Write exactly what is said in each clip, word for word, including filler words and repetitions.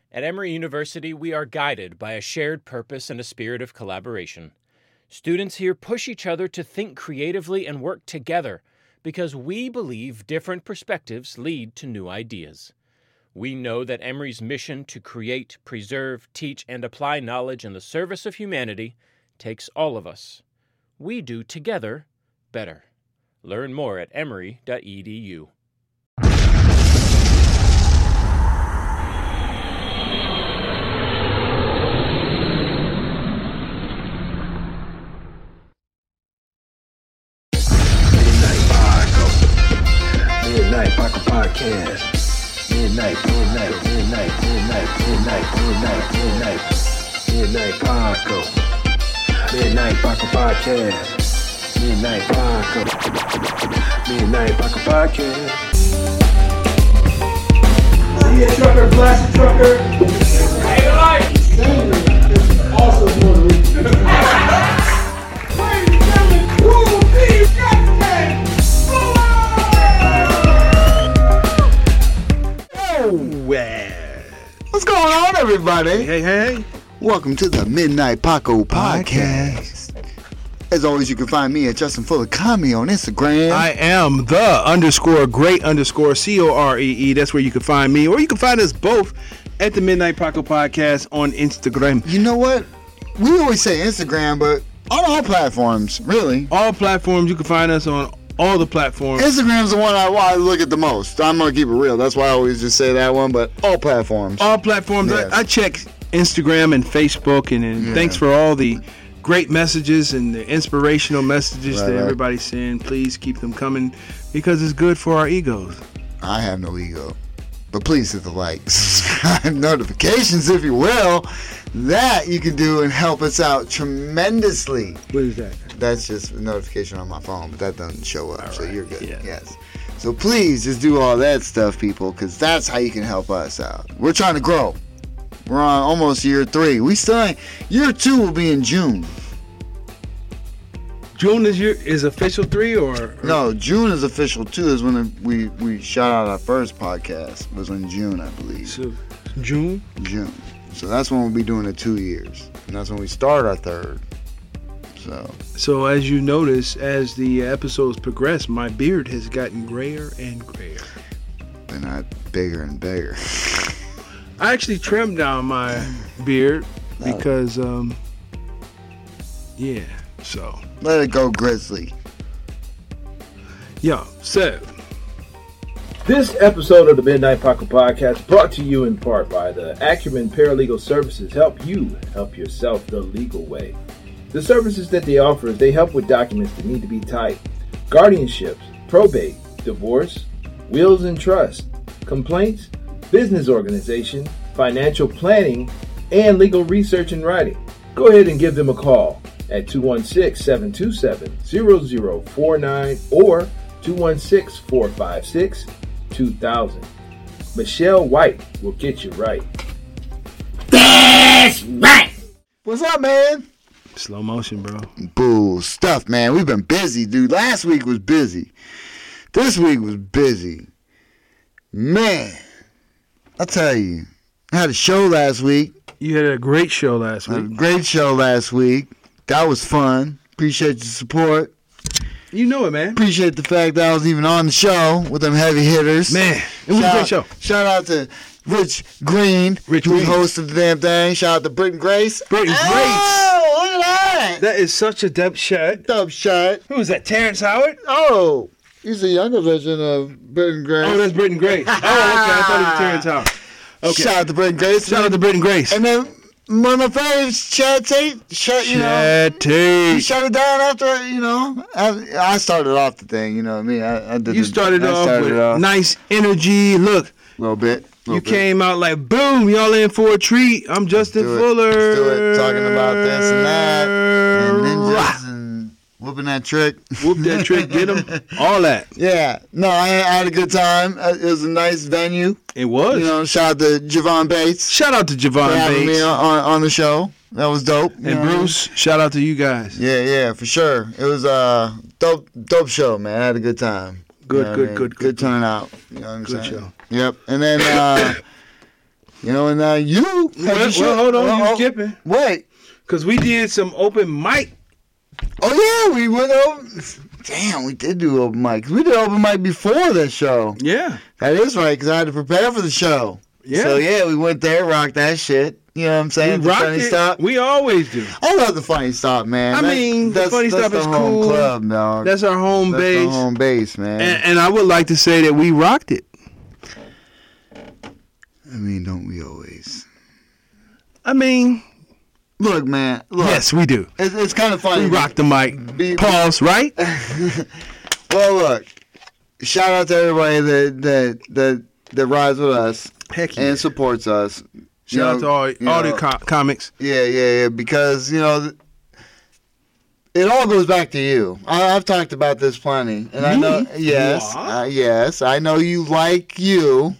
At Emory University, we are guided by a shared purpose and a spirit of collaboration. Students here push each other to think creatively and work together because we believe different perspectives lead to new ideas. We know that Emory's mission to create, preserve, teach, and apply knowledge in the service of humanity takes all of us. We do together better. Learn more at emory dot e d u. Midnight Paco Podcast. Midnight, midnight, midnight, midnight, midnight, midnight, midnight, midnight Paco. Midnight Paco Podcast. Midnight Paco. Midnight Paco Podcast. See a trucker, blast a trucker. Hey, light. Danger is also Puerto Rican. Ladies and gentlemen, Cool B Captain. What's going on, everybody? Hey, hey, hey. Welcome to the Midnight Paco Podcast. As always, you can find me at Justin Fuller Comedy on Instagram. I am the underscore great underscore C O R E E. That's where you can find me. Or you can find us both at the Midnight Paco Podcast on Instagram. You know what? We always say Instagram, but on all platforms, really. All platforms, you can find us on all the platforms. Instagram's the one I, I look at the most. I'm going to keep it real. That's why I always just say that one, but all platforms. All platforms. Yes. I, I check Instagram and Facebook, and, and Yeah. thanks for all the great messages and the inspirational messages Right, that right. everybody's saying. Please keep them coming because it's good for our egos. I have no ego. But please hit the like, subscribe, notifications, if you will. That you can do and help us out tremendously. What is that? That's just a notification on my phone, but that doesn't show up, so right, you're good. yeah. Yes. So please just do all that stuff, people, because that's how you can help us out. We're trying to grow. We're on almost year three. We still ain't. Year two will be in June. June is your is official three or, or No, June is official two. Is when we we shot out our first podcast. Was in June, I believe. So, June? June. So that's when we'll be doing the two years, and that's when we start our third. So So as you notice, as the episodes progress, my beard has gotten grayer and grayer. they're not bigger and bigger. I actually trimmed down my beard because, um, yeah, so. Let it go, Grizzly. Yeah, so. This episode of the Midnight Paco Podcast brought to you in part by the Acumen Paralegal Services. Help you help yourself the legal way. The services that they offer is they help with documents that need to be typed, guardianships, probate, divorce, wills and trust, complaints, business organization, financial planning, and legal research and writing. Go ahead and give them a call at two one six, seven two seven, zero zero four nine or two one six, four five six, two thousand. Michelle White will get you right. That's right! What's up, man? Slow motion, bro. Bull stuff, man. We've been busy, dude. Last week was busy. This week was busy. Man, I tell you, I had a show last week. You had a great show last I had a week. great show last week. That was fun. Appreciate your support. You know it, man. Appreciate the fact that I was even on the show with them heavy hitters. Man, it was a Shout- great show. Shout out to Rich Green, Rich who Green. hosted the damn thing. Shout out to Britton Grace. Britton Oh, look at that. That is such a depth shot. Dub shot. Who was that, Terrence Howard? Oh, he's a younger version of Britton Grace. Oh, that's Britton Grace. Oh, okay, I thought it was Terrence Howard. Okay. Shout out to Britton Grace. Shout out to Britton Grace. And then one of my favorites, Chad Tate. Shut, you know, Chad he Tate. shut it down after, you know. I, I started off the thing, you know what I mean? I, I did You the- started I off started with it off nice energy. Look, a little bit. you little bit. came out like, boom, y'all in for a treat. I'm Justin do it. Fuller. Let's do it. Talking about this and that. And ninjas and whooping that trick. Whoop that trick, get him. All that. Yeah. No, I, I had a good time. Uh, It was a nice venue. It was. You know, shout out to Javon Bates Shout out to for Javon having me Bates on, on the show. That was dope. you and know what I mean? Bruce. Shout out to you guys. Yeah, yeah, for sure. It was a dope, dope show, man. I had a good time. Good, You know what good, I mean? good, good good, turnout. You know what I'm Good saying? show. Yep. And then uh, You know, and now you. had Well, your shit- well, hold on, well, you oh, skipping. Wait. Because we did some open mic. Oh, yeah, we went over. Damn, we did do open mic. We did open mic before this show. Yeah. That is right, because I had to prepare for the show. Yeah. So, yeah, we went there, rocked that shit. You know what I'm saying? We The rocked funny it. stop. We always do. I love the funny stop, man. I That- mean, the that's, Funny that's Stop the is home cool. club, dog. That's our home That's base. the home base, man. And, and I would like to say that we rocked it. I mean, don't we always? I mean, Look, man. Look, yes, we do. It's, it's kind of funny. We rocked the mic. Be- Pause, right? Well, look. Shout out to everybody that that that, that rides with us Heck yeah. and supports us. You Shout out know, to all, you all know, the co- comics. Yeah, yeah, yeah. Because you know, th- it all goes back to you. I, I've talked about this plenty, and I Me? know. Yes, What? uh, yes, I know you like you.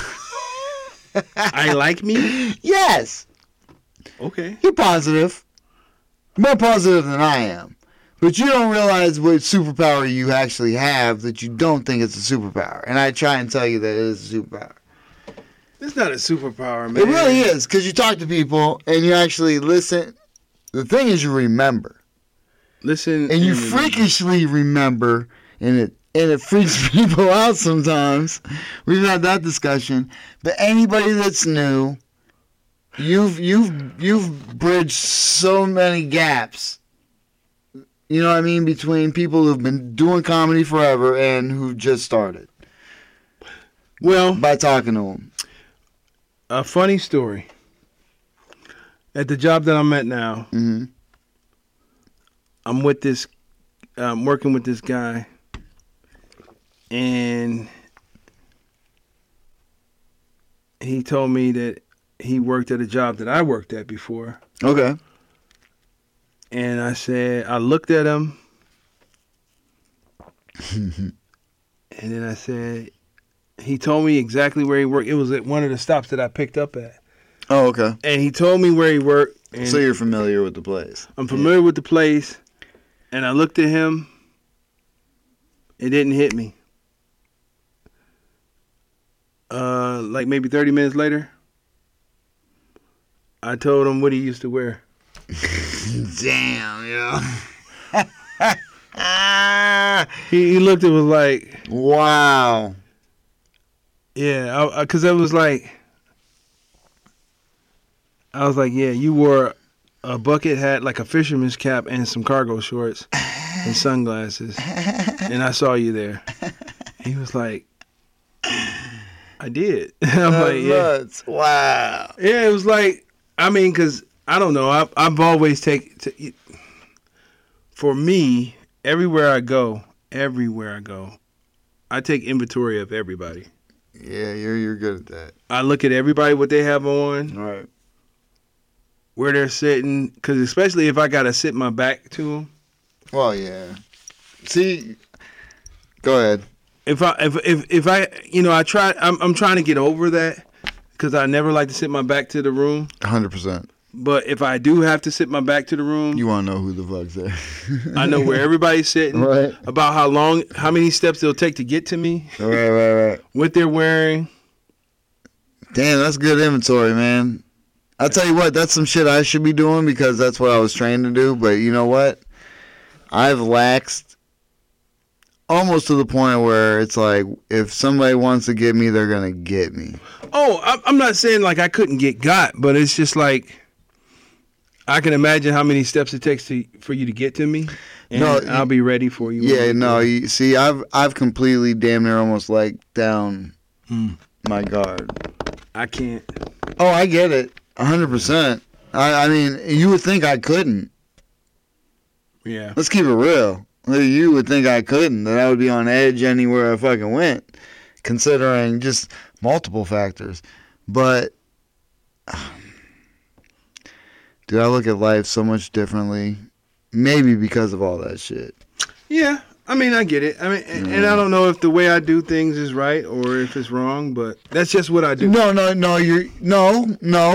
I like me? Yes, Okay. you're positive, more positive than I am. But you don't realize what superpower you actually have that you don't think it's a superpower. And I try and tell you that it is a superpower. It's not a superpower, man. It really is, because you talk to people and you actually listen. The thing is, you remember. Listen. And you and- freakishly remember, and it and it freaks people out sometimes. We've had that discussion. But anybody that's new, you've you've you've bridged so many gaps. You know what I mean? Between people who've been doing comedy forever and who just started Well, by talking to them. a funny story. At the job that I'm at now, hmm I'm with this, I'm working with this guy, and he told me that he worked at a job that I worked at before. Okay. And I said, I looked at him, and then I said, he told me exactly where he worked. It was at one of the stops that I picked up at. Oh, okay. And he told me where he worked. And So you're familiar with the place. I'm familiar with the place, and I looked at him. It didn't hit me. Uh, like maybe thirty minutes later, I told him what he used to wear. Damn, yo. He, he looked and was like, Wow. yeah, I, I, cause I was like, I was like, yeah, you wore a bucket hat, like a fisherman's cap, and some cargo shorts and sunglasses, and I saw you there. He was like, I did. I'm like, yeah, Nuts. Wow. yeah. It was like, I mean, cause I don't know. I've I've always take to, for me, everywhere I go, everywhere I go, I take inventory of everybody. Yeah, you're you're good at that. I look at everybody, what they have on, All right. where they're sitting, because especially if I got to sit my back to them. Well, yeah. See, go ahead. If I, if, if, if I, you know, I try, I'm, I'm trying to get over that because I never like to sit my back to the room. one hundred percent. But if I do have to sit my back to the room, You want to know who the fuck's there. I know where everybody's sitting, Right. about how long, how many steps it'll take to get to me, Right, right, right. what they're wearing. Damn, that's good inventory, man. I'll tell you what, that's some shit I should be doing because that's what I was trained to do. But you know what? I've laxed almost to the point where it's like, if somebody wants to get me, they're going to get me. Oh, I- I'm not saying like I couldn't get got, but it's just like I can imagine how many steps it takes to for you to get to me, and No, I'll you- be ready for you. when Yeah, you no, get you, see, I've I've completely damn near almost like down Mm. my guard. there. I can't. Oh, I get it, one hundred percent. I, I mean, you would think I couldn't. Yeah. Let's keep it real. You would think I couldn't, that I would be on edge anywhere I fucking went, considering just multiple factors. But, dude, I look at life so much differently. Maybe because of all that shit. Yeah, I mean, I get it. I mean, and, and I don't know if the way I do things is right or if it's wrong, but that's just what I do. No, no, no, you're, no, no.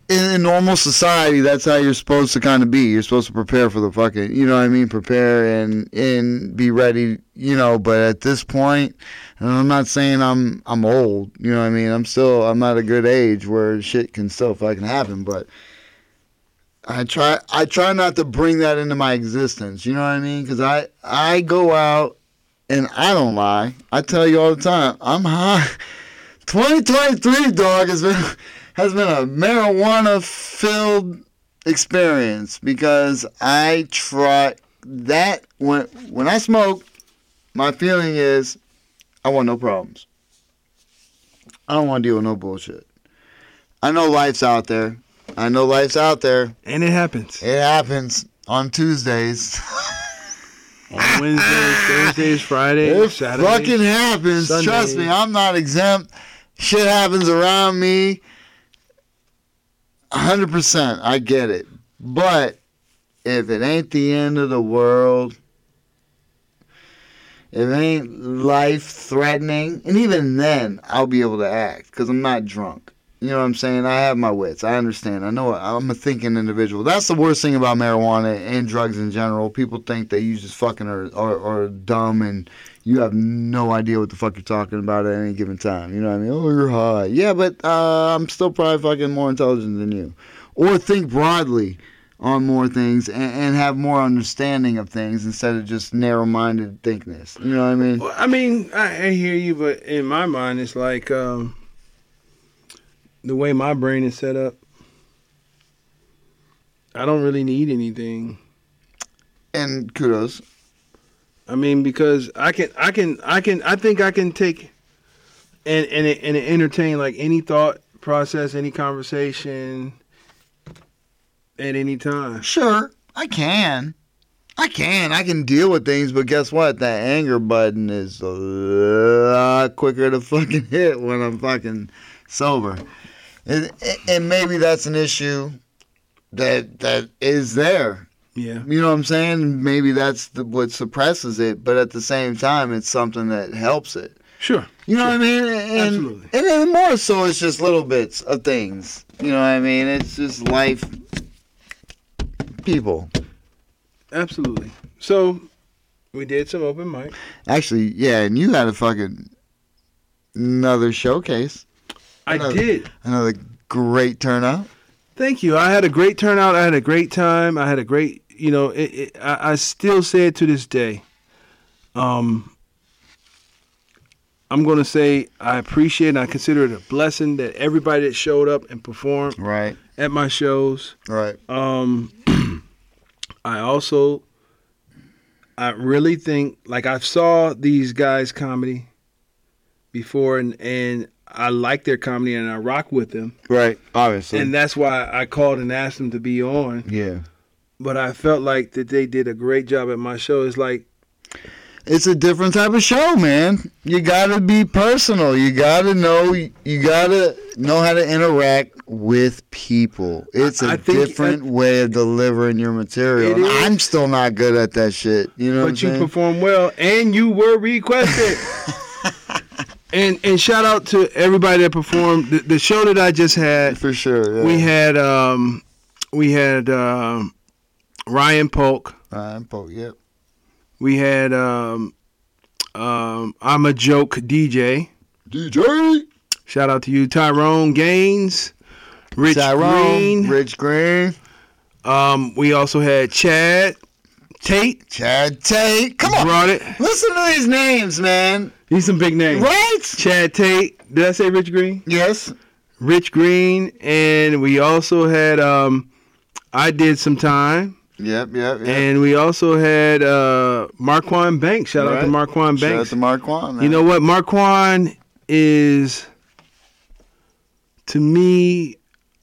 in, in normal society, that's how you're supposed to kind of be. You're supposed to prepare for the fucking, you know what I mean? Prepare and and be ready, you know. But at this point, and I'm not saying I'm I'm old, you know what I mean? I'm still I'm at a good age where shit can still fucking happen, but I try I try not to bring that into my existence, you know what I mean? Because I I go out and I don't lie. I tell you all the time, I'm high. twenty twenty-three, dog, has been has been a marijuana-filled experience because I try that when when I smoke, my feeling is I want no problems. I don't want to deal with no bullshit. I know life's out there. I know life's out there. And it happens. It happens on Tuesdays. On Wednesdays, Thursdays, Fridays, It Saturdays. fucking happens. Sundays. Trust me, I'm not exempt. Shit happens around me. one hundred percent. I get it. But if it ain't the end of the world, if it ain't life-threatening, and even then, I'll be able to act because I'm not drunk. You know what I'm saying? I have my wits. I understand. I know I'm a thinking individual. That's the worst thing about marijuana and drugs in general. People think that you just fucking are, are, are dumb and you have no idea what the fuck you're talking about at any given time. You know what I mean? Oh, you're high. Yeah, but uh, I'm still probably fucking more intelligent than you. Or think broadly on more things and, and have more understanding of things instead of just narrow-minded thinkness. You know what I mean? Well, I mean, I, I hear you, but in my mind, it's like um, the way my brain is set up, I don't really need anything. And kudos. I mean, because I can, I can, I can, I think I can take and and and entertain like any thought process, any conversation at any time. Sure, I can. I can. I can deal with things, but guess what? That anger button is a lot quicker to fucking hit when I'm fucking sober. And, and maybe that's an issue that that is there. Yeah. You know what I'm saying? Maybe that's the, what suppresses it, but at the same time, it's something that helps it. Sure. You know sure. what I mean? And, Absolutely. And then more so, it's just little bits of things. You know what I mean? It's just life, people. Absolutely. So, we did some open mic. Actually, yeah, and you had a fucking another showcase. I Another- did. Another great turnout. Thank you. I had a great turnout. I had a great time. I had a great, you know, it, it, I, I still say it to this day. Um, I'm going to say I appreciate and I consider it a blessing that everybody that showed up and performed Right, at my shows. right. Um, I also, I really think, like I saw these guys' comedy before and, and I like their comedy and I rock with them. Right, obviously. And that's why I called and asked them to be on. yeah. But I felt like that they did a great job at my show. It's like, It's a different type of show, man. You gotta be personal. You gotta know. You gotta know how to interact with people. It's a I think different that- way of delivering your material. It is. I'm still not good at that shit. You know what I'm but you saying? performed well and you were requested. and and shout out to everybody that performed. The, the show that I just had, For sure. Yeah. we had um, we had um, Ryan Polk. Ryan Polk. Yep. We had um, um, I'm a Joke D J. D J. Shout out to you, Tyrone Gaines, Rich Tyrone, Green. Rich Green. Um, we also had Chad Tate. Chad Tate. Come on. Brought it. Listen to these names, man. These some big names. Right? Chad Tate. Did I say Rich Green? Yes. Rich Green, and we also had um, I did some time, Yep, yep, yep. and we also had uh, Marquand Banks. Shout out to Right. Marquand Shout out Banks. to Marquand, man. You know what? Marquand is, to me,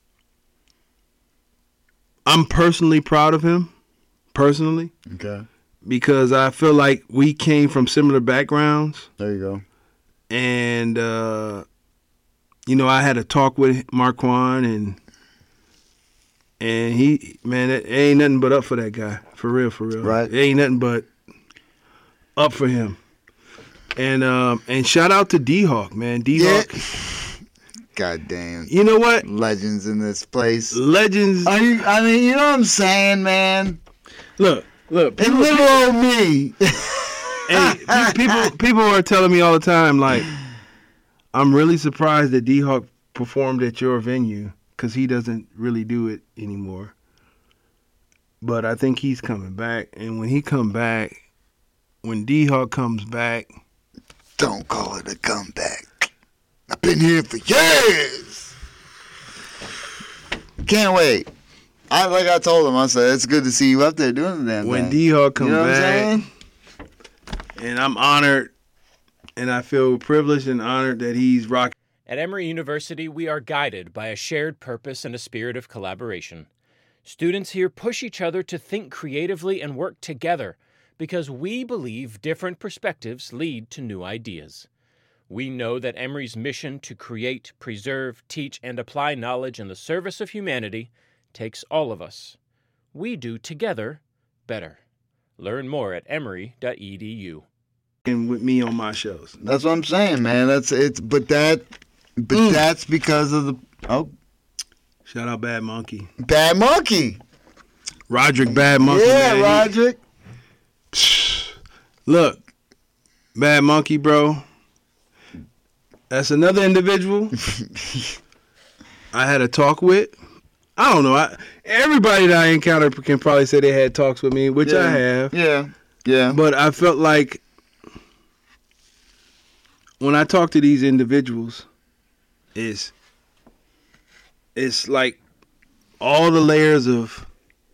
I'm personally proud of him, personally, Okay. because I feel like we came from similar backgrounds, There you go. and uh, you know, I had a talk with Marquand, and and he, man, it ain't nothing but up for that guy, for real, for real. Right. It ain't nothing but up for him. And um, and shout out to D Hawk, man. D Hawk, God damn. You know what? Legends in this place. Legends. Are you, I mean, you know what I'm saying, man? Look, look. And little old me. Hey, pe- people, people are telling me all the time, like, I'm really surprised that D-Hawk performed at your venue because he doesn't really do it anymore. But I think he's coming back, and when he come back, when D-Hawk comes back, don't call it a comeback. I've been here for years. Can't wait. I like I told him, I said it's good to see you up there doing the damn when thing. D-Hawk comes you know back, and I'm honored, and I feel privileged and honored that he's rocking. At Emory University, we are guided by a shared purpose and a spirit of collaboration. Students here push each other to think creatively and work together because we believe different perspectives lead to new ideas. We know that Emory's mission to create, preserve, teach, and apply knowledge in the service of humanity takes all of us. We do together better. Learn more at emory dot e d u. And with me on my shows. That's what I'm saying, man. That's it's but that but Mm. that's because of the oh Shout out Bad Monkey. Bad Monkey. Roderick Bad Monkey. Yeah, man. He- Roderick. Look, Bad Monkey, bro. That's another individual I had a talk with. I don't know. I, everybody that I encountered can probably say they had talks with me, which yeah. I have. Yeah. Yeah. But I felt like when I talk to these individuals, it's, it's like all the layers of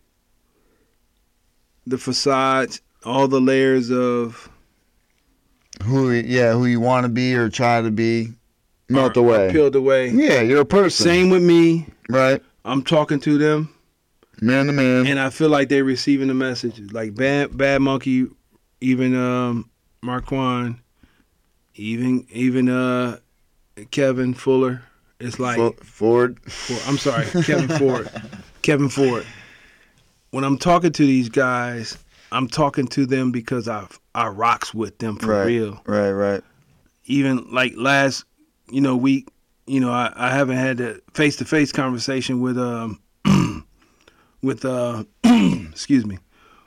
the facades, all the layers of Who yeah, who you want to be or try to be melt are- away. are peeled away. Yeah, you're a person. Same with me. Right. I'm talking to them, Man to man. and I feel like they're receiving the message. Like Bad Bad Monkey, even um, Marquand, even even uh, Kevin Fuller. It's like Fo- Ford. For- I'm sorry, Kevin Ford. Kevin Ford. When I'm talking to these guys, I'm talking to them because I I rocks with them for right. real. Right, right. Even like last, you know, week, you know, I, I haven't had a face to face conversation with um with uh excuse me.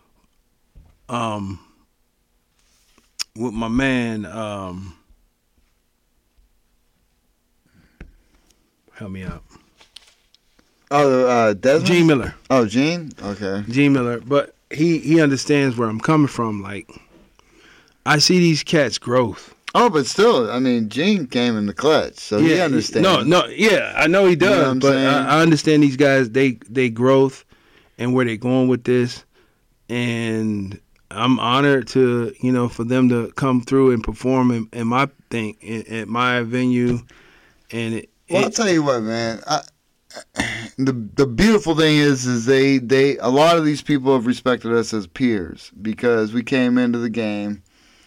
Um with my man, um help me out. Oh, uh, Desmond? Gene Miller. Oh, Gene? Okay. Gene Miller, but he he understands where I'm coming from. Like, I see these cats' growth. Oh, but still, I mean, Gene came in the clutch, so he understands. No, no, yeah, I know he does, You know what I'm but saying? I, I understand these guys. They they growth and where they're going with this, and I'm honored to you know for them to come through and perform in, in my thing in, at my venue, and it, Well, it- I'll tell you what, man. I, the the beautiful thing is, is they they a lot of these people have respected us as peers because we came into the game.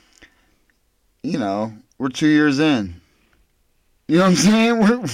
You know, we're two years in. You know what I'm saying? We're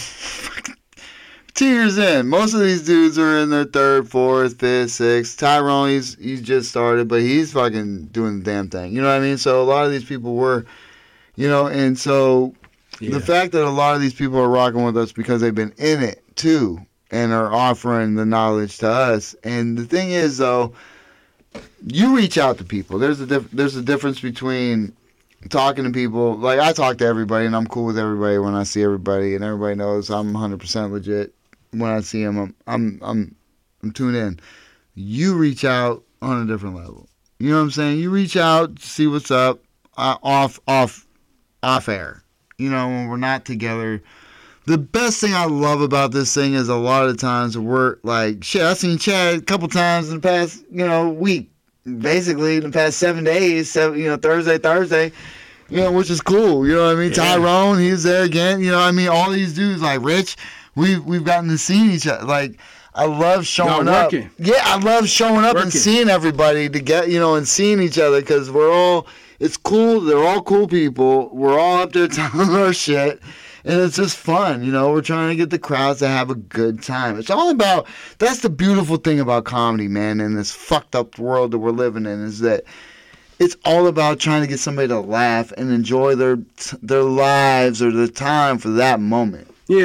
two years in. Most of these dudes are in their third, fourth, fifth, sixth. Tyrone, he's he's just started, but he's fucking doing the damn thing. You know what I mean? So a lot of these people were, you know, and so yeah. the fact that a lot of these people are rocking with us because they've been in it too and are offering the knowledge to us. And the thing is, though, you reach out to people. There's a diff- there's a difference between talking to people. Like, I talk to everybody, and I'm cool with everybody when I see everybody, and everybody knows I'm one hundred percent legit. When I see them, I'm I'm I'm, I'm tuned in. You reach out on a different level. You know what I'm saying? You reach out, see what's up, uh, off off off air. You know, when we're not together. The best thing I love about this thing is a lot of the times we're like, shit, I've seen Chad a couple times in the past, you know, week. Basically, in the past seven days, seven, you know, Thursday, Thursday, you know, which is cool. You know what I mean? Yeah. Tyrone, he's there again. You know what I mean? All these dudes, like Rich, we've, we've gotten to see each other. Like, I love showing Y'all up. working. Yeah, I love showing up and Working. seeing everybody to get, you know, and seeing each other because we're all, it's cool. They're all cool people. We're all up there telling our shit. And it's just fun, you know. We're trying to get the crowds to have a good time. It's all about, that's the beautiful thing about comedy, man, in this fucked up world that we're living in, is that it's all about trying to get somebody to laugh and enjoy their their lives or their time for that moment. Yeah,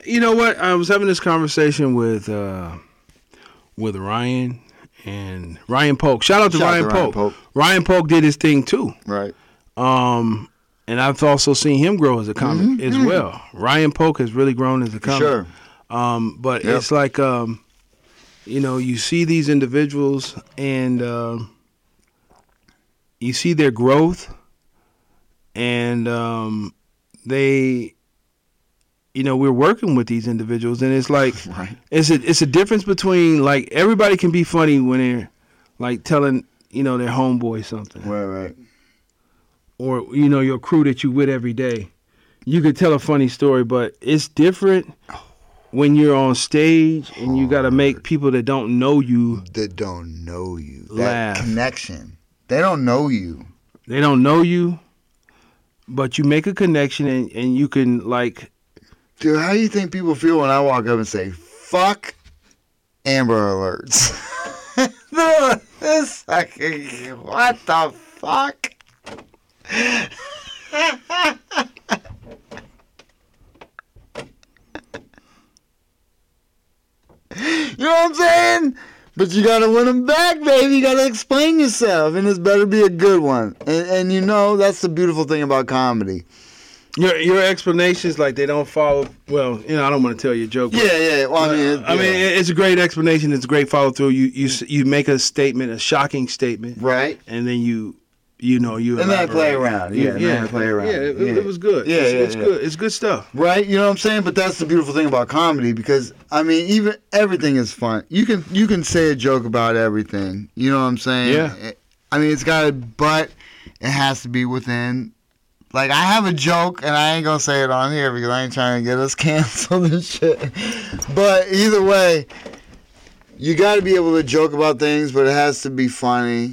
you know what? I was having this conversation with uh, with Ryan and Ryan Polk. Shout out to, Shout Ryan, out to Ryan Polk. Polk. Ryan Polk did his thing too. Right. Um, and I've also seen him grow as a comic Mm-hmm. as well. Ryan Polk has really grown as a comic. Sure. Um, but Yep. it's like, um, you know, you see these individuals and um, you see their growth, and um, they, you know, we're working with these individuals, and it's like, Right. it's a it's a difference between, like, everybody can be funny when they're like telling, you know, their homeboy something, Right, right. or you know, your crew that you with every day. You could tell a funny story, but it's different when you're on stage and you got to make people that don't know you, That don't know you. That Laugh. connection. They don't know you. they don't know you, but you make a connection and, and you can, like, Dude, how do you think people feel when I walk up and say, fuck Amber Alerts? Dude, it's like, what the fuck? You know what I'm saying? But you gotta win them back, baby. You gotta explain yourself, and this better be a good one. And, and you know, that's the beautiful thing about comedy. your your explanations, like, they don't follow. Well, you know, I don't want to tell you a joke. but- Yeah, yeah. Well, I mean, it, I mean, yeah. it's a great explanation. It's a great follow through. You you s- you make a statement, a shocking statement, right. and then you you know you And then I play elaborate. around. Yeah, and then I play around. Yeah, it, Yeah. it was good. Yeah, it's, yeah, it's yeah. good. It's good stuff. Right, you know what I'm saying? But that's the beautiful thing about comedy, because I mean, even everything is fun. You can you can say a joke about everything. You know what I'm saying? Yeah. I mean, it's got to, but it has to be within. Like, I have a joke, and I ain't gonna say it on here because I ain't trying to get us canceled and shit. But either way, you got to be able to joke about things, but it has to be funny.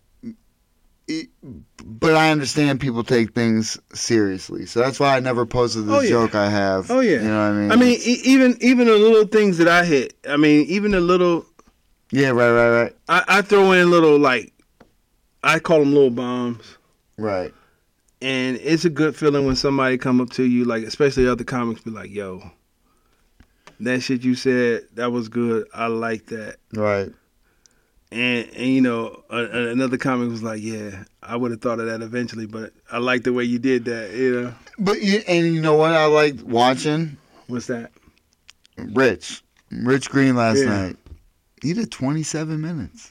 It- But I understand people take things seriously, so that's why I never posted this Oh, yeah. joke I have. Oh yeah. You know what I mean? I mean, It's- e- even even the little things that I hit. I mean, even the little. yeah, right, right, right, I, I throw in little, like, I call them little bombs. right. And it's a good feeling when somebody come up to you, like, especially other comics, be like, yo, that shit you said, that was good. I like that. Right. And, and you know, a, a- another comic was like, yeah, I would have thought of that eventually, but I like the way you did that, you know? But you, and you know what I liked watching? What's that? Rich, Rich Green last Yeah. night. He did twenty-seven minutes.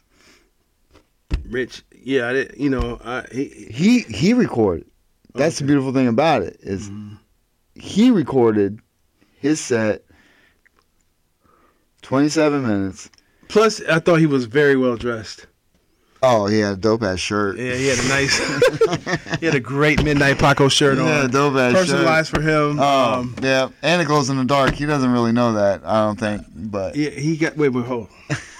Rich, yeah, I did, you know, I, he, He he recorded. That's the beautiful thing about it is he recorded his set. twenty-seven minutes. plus I thought he was very well dressed. Oh, he had a dope ass shirt. Yeah, he had a nice, he had a great Midnight Paco shirt on. Yeah, dope ass shirt. Personalized for him. Oh, Um, yeah, and it glows in the dark. He doesn't really know that, I don't think. But yeah, he got, wait, wait, hold.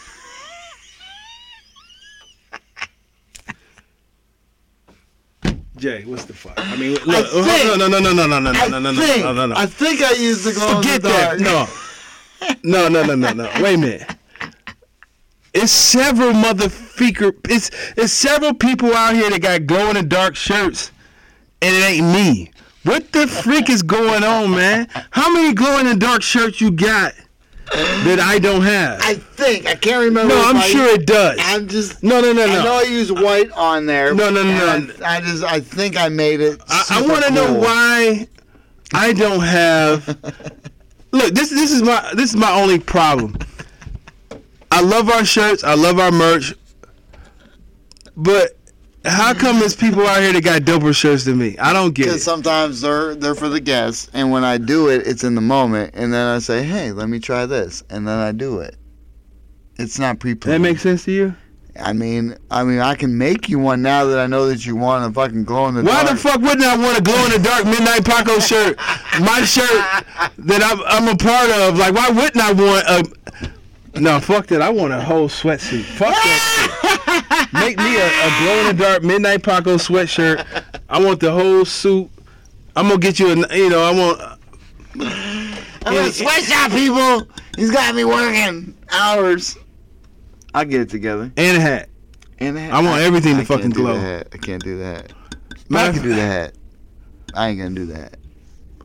Jay, what's the fuck? I mean, look, I hold- think- no, no, no, no, no, no, no, I no, no, no, think no, no, no. I think I used the glow Forget in the that. dark. No, no, no, no, no, no. Wait a minute. It's several motherfucker. It's it's several people out here that got glow in the dark shirts, and it ain't me. What the freak is going on, man? How many glow in the dark shirts you got that I don't have? I think I can't remember. no, if I'm I- sure it does. I'm just. No, no, no, I know no. I used white on there. No, no, no, and no. I, I just I think I made it. I, I super want to know cool. why I don't have. Look, this this is my this is my only problem. I love our shirts. I love our merch. But how come there's people out here that got doper shirts than me? I don't get Because it. sometimes they're they're for the guests, and when I do it, it's in the moment, and then I say, "Hey, let me try this," and then I do it. It's not pre-planned. That makes sense to you? I mean, I mean, I can make you one now that I know that you want a fucking glow in the Why dark. the fuck wouldn't I want a glow in the dark Midnight Paco shirt? My shirt that I'm I'm a part of. Like, why wouldn't I want a? No, fuck that. I want a whole sweatsuit. Fuck that shit. Make me a, a glow in the dark Midnight Paco sweatshirt. I want the whole suit. I'm gonna get you a. You know, I want. I'm a sweatshop, people. He's got me working hours. I'll get it together. And a hat. And the hat. I want everything to I fucking can't do glow. the hat. I can't do that. But I Matter can of- do the hat. I ain't gonna do that.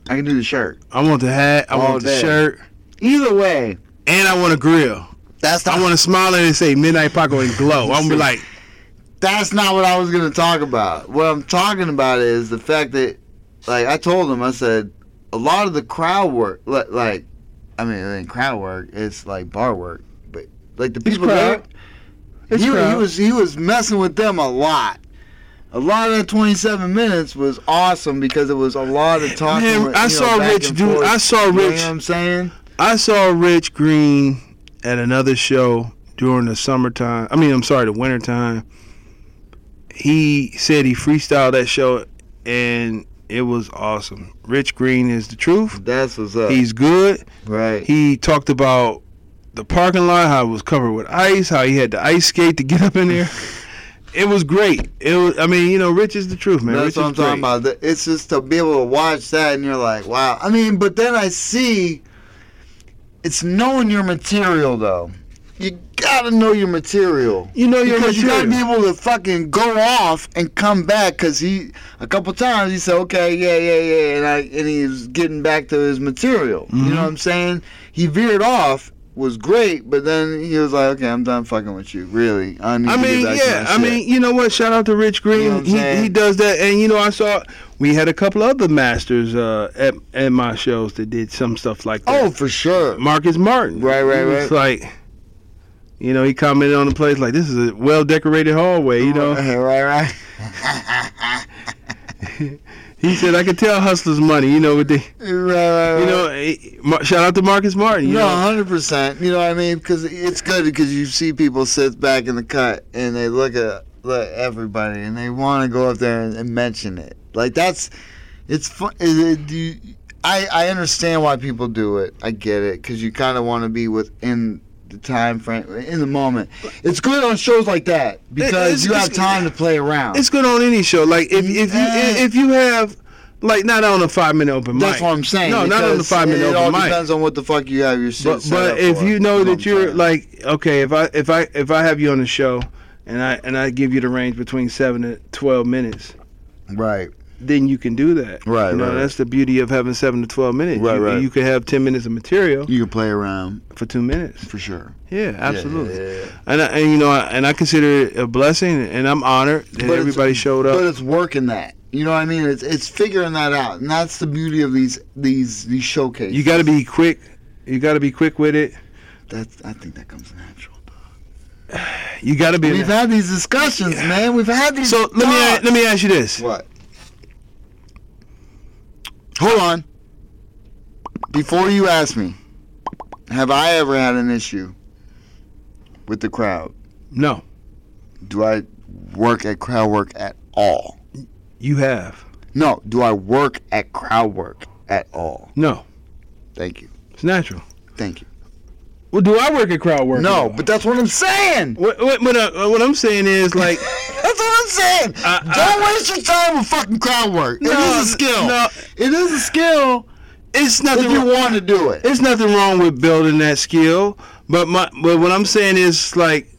I can do the shirt. I want the hat. I All want the day. shirt. Either way, And I want a grill. that's not. I want to smile and say Midnight Paco and glow. I'm gonna be like, That's not what I was gonna talk about. What I'm talking about is the fact that, like, I told him, I said, a lot of the crowd work, like, like I mean, it ain't crowd work. It's like bar work, but like the people there, crowd. It's he, he crowd. was he was messing with them a lot. A lot of that twenty-seven minutes was awesome because it was a lot of talking. Man, with, I you know, saw back Rich and do- forth. I saw You know Rich- what I'm saying? I saw Rich Green at another show during the summertime. I mean, I'm sorry, the wintertime. He said he freestyled that show, and it was awesome. Rich Green is the truth. That's what's up. He's good. right. He talked about the parking lot, how it was covered with ice, how he had to ice skate to get up in there. It was great. It was. I mean, you know, Rich is the truth, man. That's Rich what is I'm talking great. about. The- It's just to be able to watch that and you're like, wow. I mean, but then I see it's knowing your material, though. You gotta know your material. You know your because you gotta material. be able to fucking go off and come back. Because he, a couple times, he said, okay, yeah, yeah, yeah. And, I, and he was getting back to his material. You Mhm. know what I'm saying? He veered off. Was great, but then he was like, "Okay, I'm done fucking with you. Really, I need I to mean, get back to yeah. my I shit." mean, you know what? Shout out to Rich Green. You know what I'm he saying? he does that, and you know, I saw we had a couple other masters uh, at at my shows that did some stuff like that. Oh, for sure. Marcus Martin. Right, right, He was right. like, you know, he commented on the place like, "This is a well decorated hallway." You know, right, right. he said, "I could tell hustlers money." You know, with the, right, right, you know, eh, Mar- shout out to Marcus Martin. You no, know, hundred percent. You know what I mean? Because it's good because you see people sit back in the cut and they look at look at everybody and they want to go up there and, and mention it. Like that's, it's fun. It, it, you, I I understand why people do it. I get it because you kind of want to be within the time frame in the moment. It's good on shows like that because It's- you have it's- time to play around. it's good on any show. Like if if you Yeah. if you have like not on a five minute open mic. That's what I'm saying. No, not on the because five minute It open all mic. depends on what the fuck you have your shit But set but up if for. you know That's what that I'm you're saying. like okay, if I if I if I have you on the show and I and I give you the range between seven to twelve minutes, right, then you can do that. Right, You know, right, right. that's the beauty of having seven to twelve minutes. Right, you, right. You could have ten minutes of material you can play around for two minutes. for sure. Yeah, absolutely. Yeah, yeah, yeah. And I, and you know I, and I consider it a blessing, and I'm honored that But it's- everybody showed But up. it's working that. You know what I mean? It's it's figuring that out, and that's the beauty of these these these showcases. You got to be quick. You got to be quick with it. That's I think that comes natural. You got to be. We've had these discussions, man. We've had these. So let me talks. let me ask you this. What? Hold on. Before you ask me, have I ever had an issue with the crowd? No, Do I work at crowd work at all? you have. No. Do I work at crowd work at all? No, Thank you. it's natural. Thank you. Well, do I work at crowd work? No, but that's what I'm saying. what what what, uh, what I'm saying is like That's what I'm saying. I- Don't I- waste your time with fucking crowd work. it No, is a skill. no. It is a skill it's if nothing. you wrong- want to do it. It's nothing wrong with building that skill, but my but what I'm saying is like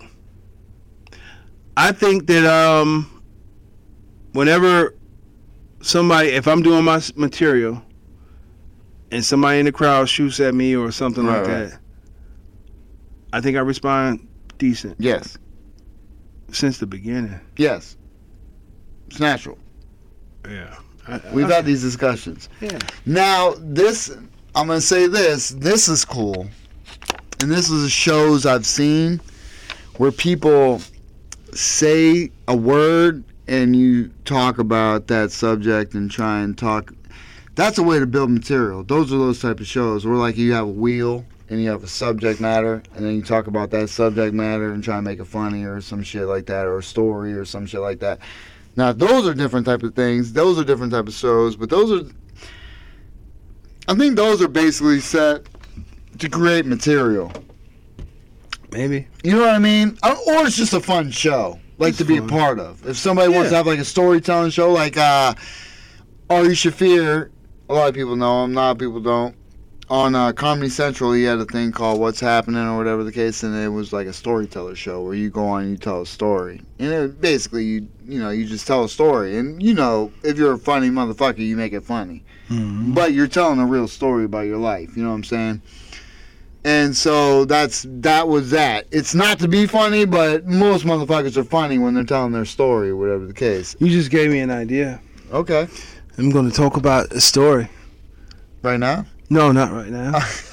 I think that um whenever somebody if I'm doing my s- material and somebody in the crowd shoots at me or something Right, like right. that, I think I respond decent Yes. since the beginning. Yes. It's natural. Yeah. I, We've had these discussions. yeah. Now, this, I'm going to say this. This is cool. And this is the shows I've seen where people say a word and you talk about that subject and try and talk. That's a way to build material. Those are those type of shows where like you have a wheel and you have a subject matter and then you talk about that subject matter and try and make it funny or some shit like that or a story or some shit like that. Now, those are different type of things. Those are different type of shows, but those are I think those are basically set to create material. Maybe. You know what I mean? Or or it's just a fun show, like It's to be fun. a part of. If somebody wants to Yeah. have like a storytelling show, like uh, Ari Shafir, a lot of people know him, a lot of people don't. on uh, Comedy Central, he had a thing called What's Happening or whatever the case, and it was like a storyteller show where you go on and you tell a story. And it, basically, you you know, you just tell a story. And, you know, if you're a funny motherfucker, you make it funny. Mm-hmm. But you're telling a real story about your life, you know what I'm saying? And so that's that was that. It's not to be funny, but most motherfuckers are funny when they're telling their story or whatever the case. You just gave me an idea. Okay. I'm going to talk about a story. Right now? No, not right now.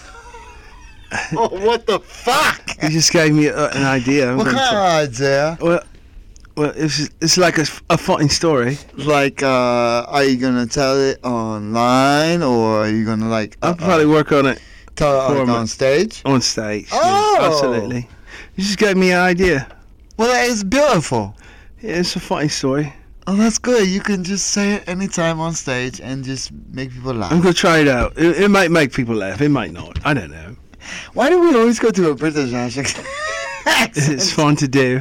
Oh, what the fuck? You just gave me a, an idea. I'm What gonna kind talk- of idea? Well, well, it's it's like a, a funny story. Like, uh, are you gonna tell it online, or are you gonna like I'll uh, probably work on it tell it like, form- on stage? on stage. Yeah, Oh. absolutely. You just gave me an idea. Well, it's beautiful. Yeah, it's a funny story. Oh, that's good. You can just say it anytime on stage and just make people laugh. I'm gonna try it out. It, it might make people laugh. It might not. I don't know. Why do we always go to a British accent? It's fun to do.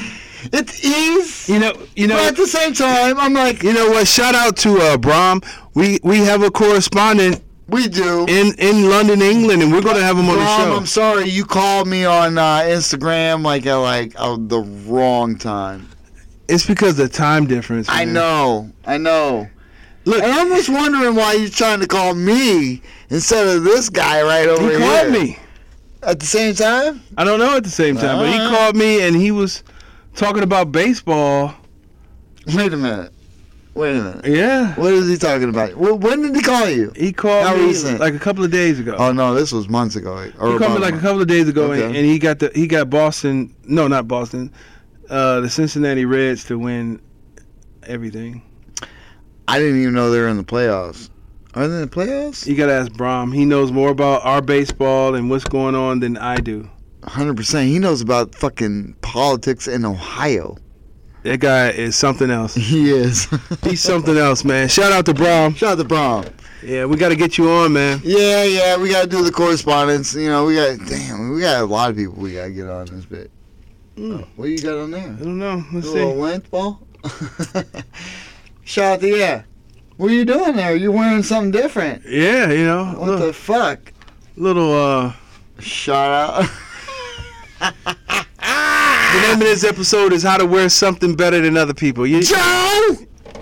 It is. You know. You But know. at the same time, I'm like, You know what? Shout out to uh, Brahm. We we have a correspondent we do. in, in London, England, and we're gonna have him on the Mom, show. I'm sorry. You called me on uh, Instagram like at like uh, the wrong time. It's because of the time difference. I man. know. I know. Look, And I'm just wondering why you're trying to call me instead of this guy right over he here. called me. At the same time? I don't know at the same time, but he Alright. called me and he was talking about baseball. Wait a minute. Wait a minute. Yeah. What is he talking about? Wh- When did he call you? He called How me recent? like a couple of days ago. Oh no, this was months ago. Or he called me about like a month. couple of days ago, and, Okay. and he got the he got Boston. No, not Boston. Uh, the Cincinnati Reds to win everything. I didn't even know they were in the playoffs. Are they in the playoffs? You gotta ask Brahm. He knows more about our baseball and what's going on than I do. one hundred percent. He knows about fucking politics in Ohio. That guy is something else. He is. He's something else, man. Shout out to Brahm. Shout out to Brom. Yeah, we gotta get you on, man. Yeah, yeah, we gotta do the correspondence. You know, we got damn, we got a lot of people we gotta get on this bit. Mm. Oh, what you got on there? I don't know. Let's A little see. length ball. Shout out to you. What are you doing there? You're wearing something different. Yeah, you know, What little, the fuck? little uh. Shout out. The name of this episode is How to Wear Something Better Than Other People. You, Joe!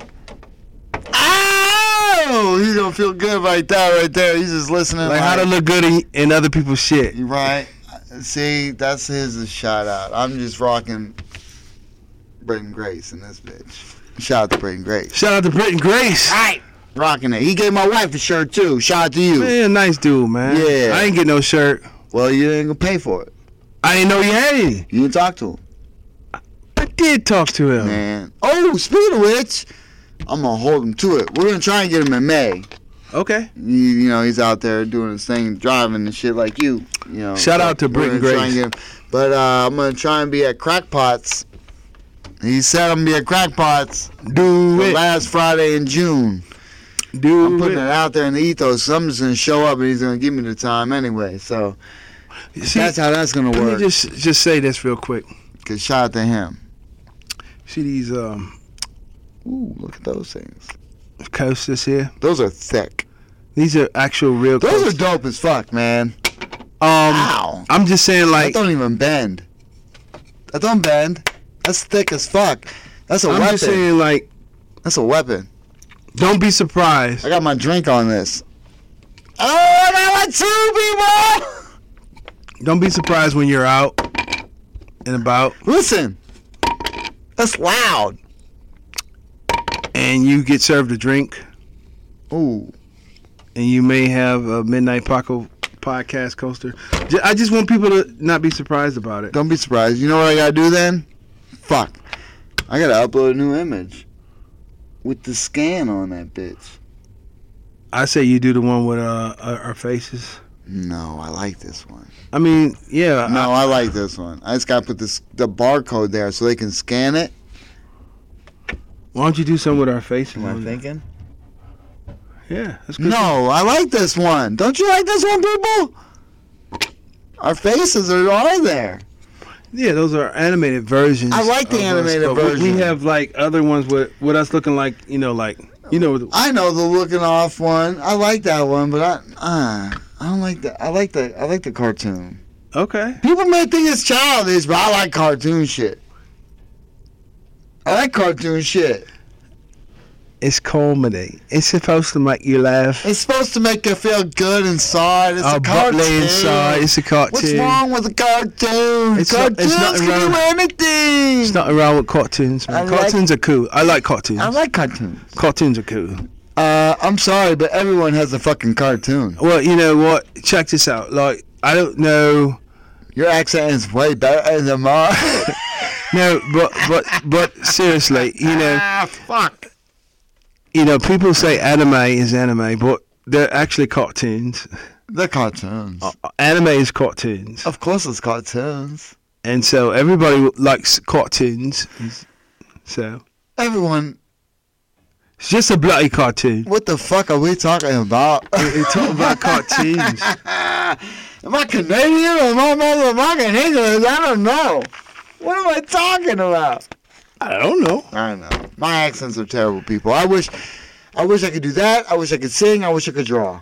Oh! He's gonna feel good right there, right there. He's just listening. like how to look good in, in other people's shit. Right. See, that's his shout out. I'm just rocking Braden Grace in this bitch. Shout out to Braden Grace. Shout out to Britton Grace. Right. Rocking it. He gave my wife a shirt too. Shout out to you. Man, nice dude, man. Yeah. I ain't get no shirt. Well, you didn't gonna pay for it. I didn't know you had any. You didn't talk to him. I did talk to him. Man. Oh, speaking of which, I'm gonna hold him to it. We're gonna try and get him in May. Okay. You, you know, he's out there doing his thing, driving and shit like you. You know. Shout out to We're Britton gonna try and Grace. get him. But uh, I'm gonna try and be at Crackpots. He said I'm gonna be at Crackpots Do the it. last Friday in June. Do I'm putting it. it out there in the ethos. So I'm just gonna show up and he's gonna give me the time anyway. So See, that's how that's gonna let me work. just just say this real quick. Cause shout out to him. See these um Ooh, look at those things. coasters here. Those are thick. These are actual real Those coasters. are dope as fuck, man. Um, Wow. I'm just saying, That like, don't even bend. That don't bend. That's thick as fuck. That's a I'm weapon. just saying, like, That's a weapon. don't be surprised. I got my drink on this. Oh, I got my two, people! Don't be surprised when you're out and about Listen. That's loud. and you get served a drink, Ooh. and you may have a Midnight Paco podcast coaster. Ju- I just want people to not be surprised about it. Don't be surprised. You know what I gotta do then? Fuck. I gotta upload a new image. With the scan on that bitch. I say you do the one with uh, our our faces. No, I like this one. I mean, yeah. No, I, I like this one. I just gotta put this the barcode there so they can scan it. why don't you do something with our faces? Am I on there? thinking? Yeah, that's good. No, I like this one. Don't you like this one, people? Our faces are on there. Yeah, those are animated versions. I like the of us, animated but we- We version. have like other ones with with us looking like, you know, like You know, I know the looking off one. I like that one, but I uh, I don't like that. I like the I like the cartoon. okay. People may think it's childish, but I like cartoon shit. I like cartoon shit. It's comedy. It's supposed to make you laugh. It's supposed to make you feel good inside. It's Oh, a cartoon. bubbly inside. It's a cartoon. What's wrong with a cartoon? It's not- Cartoons it's not can around- do anything. It's not around with cartoons, man. I like- Cartoons are cool. I like cartoons. I like cartoons. Cartoons are cool. Uh, I'm sorry, but everyone has a fucking cartoon. Well, you know what? Check this out. Like, I don't know. Your accent is way better than mine. No, but but but seriously, you know, Ah, fuck. you know, people say anime is anime, but they're actually cartoons. The cartoons. Uh, anime is cartoons, Of course, it's cartoons. and so everybody likes cartoons. So Everyone, it's just a bloody cartoon. what the fuck are we talking about? We're talking about cartoons. Am I Canadian or am I motherfucking English? I don't know. What am I talking about? I don't know. I know. My accents are terrible, people. I wish, I wish I could do that. I wish I could sing. I wish I could draw.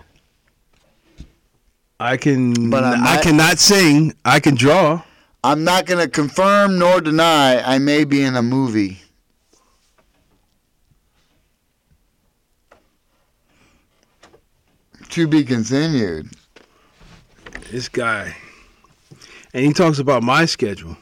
I can, But I'm I not- cannot sing. I can draw. I'm not gonna confirm nor deny I may be in a movie. To be continued. This guy, and he talks about my schedule.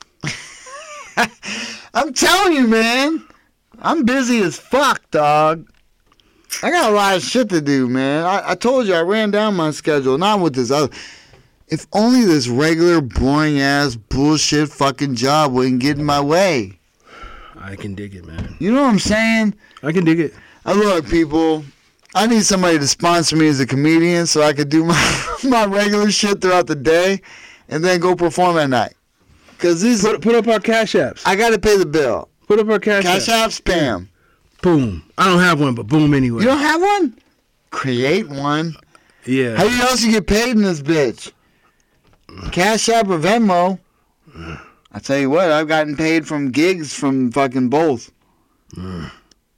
I'm telling you, man. I'm busy as fuck, dog. I got a lot of shit to do, man. I, I told you I ran down my schedule, not with this other. If only this regular, boring ass, bullshit fucking job wouldn't get in my way. I can dig it, man. You know what I'm saying? I can dig it. Uh, look, people, I need somebody to sponsor me as a comedian so I could do my, my regular shit throughout the day and then go perform at night. Because these, Put, put up our cash apps. I got to pay the bill. Put up our cash, Cash apps. app spam. Boom. I don't have one, but boom anyway. You don't have one? Create one. Yeah. How else you get paid in this bitch? Cash App or Venmo? I tell you what, I've gotten paid from gigs from fucking both. I'm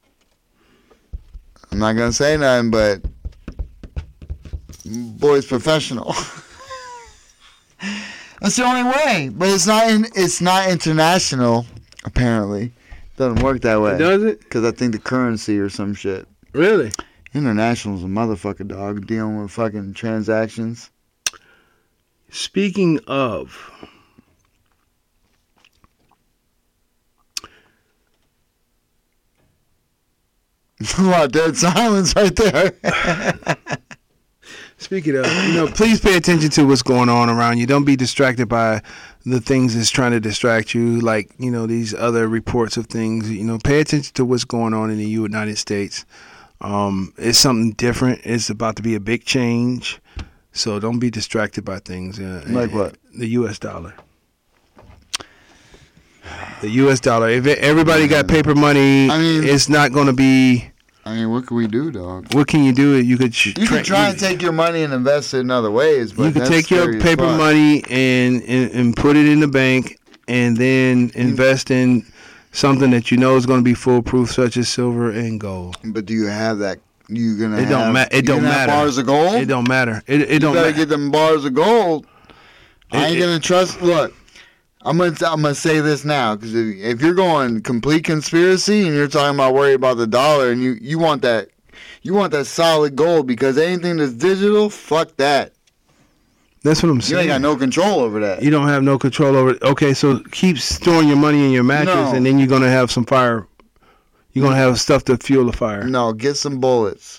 not gonna say nothing, but boy's professional. That's the only way. But it's not in, it's not international. Apparently, doesn't work that way. Does it? Because I think the currency or some shit. Really? International's a motherfucker, dog. Dealing with fucking transactions. Speaking of, A lot of dead silence right there. speaking of, you know, please pay attention to what's going on around you. Don't be distracted by the things that's trying to distract you, like, you know, these other reports of things. You know, pay attention to what's going on in the United States. Um, it's something different. It's about to be a big change. So don't be distracted by things. Uh, Like what? The U S dollar. The U S dollar. If it, everybody got paper money, I mean- it's not going to be. I mean, what can we do, dog? What can you do? You could. sh- You tra- can try and take your money and invest it in other ways, but You could that's take your scary as paper fuck. money and, and and put it in the bank, and then invest in something that you know is going to be foolproof, such as silver and gold. But do you have that? You gonna? It don't have, ma- it you don't gonna have matter. Bars of gold. It don't matter. It it you don't better matter. get them bars of gold. I It- ain't it- gonna trust. Look, I'm gonna I'm gonna say this now because if, if you're going complete conspiracy and you're talking about worry about the dollar and you you want that you want that solid gold because anything that's digital, fuck that. That's what I'm You saying. ain't got no control over that. You don't have no control over it. Okay, so keep storing your money in your mattress, No. and then you're gonna have some fire. You're gonna have stuff to fuel the fire. No, get some bullets.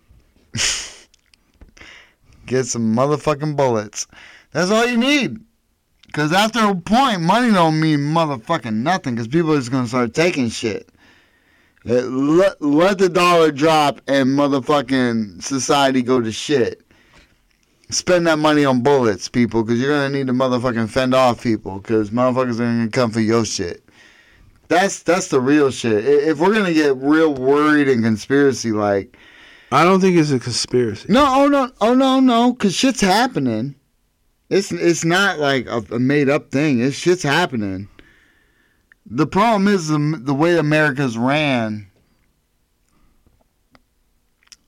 Get some motherfucking bullets. That's all you need. Because after a point, money don't mean motherfucking nothing because people are just going to start taking shit. Uh, Let, let the dollar drop and motherfucking society go to shit. Spend that money on bullets, people, because you're going to need to motherfucking fend off people because motherfuckers are going to come for your shit. That's that's the real shit. I- If we're going to get real worried and conspiracy like, I don't think it's a conspiracy. no, oh no, oh no, no, because shit's happening. It's it's not like a, a made up thing. It's shit's happening. The problem is the, the way America's ran.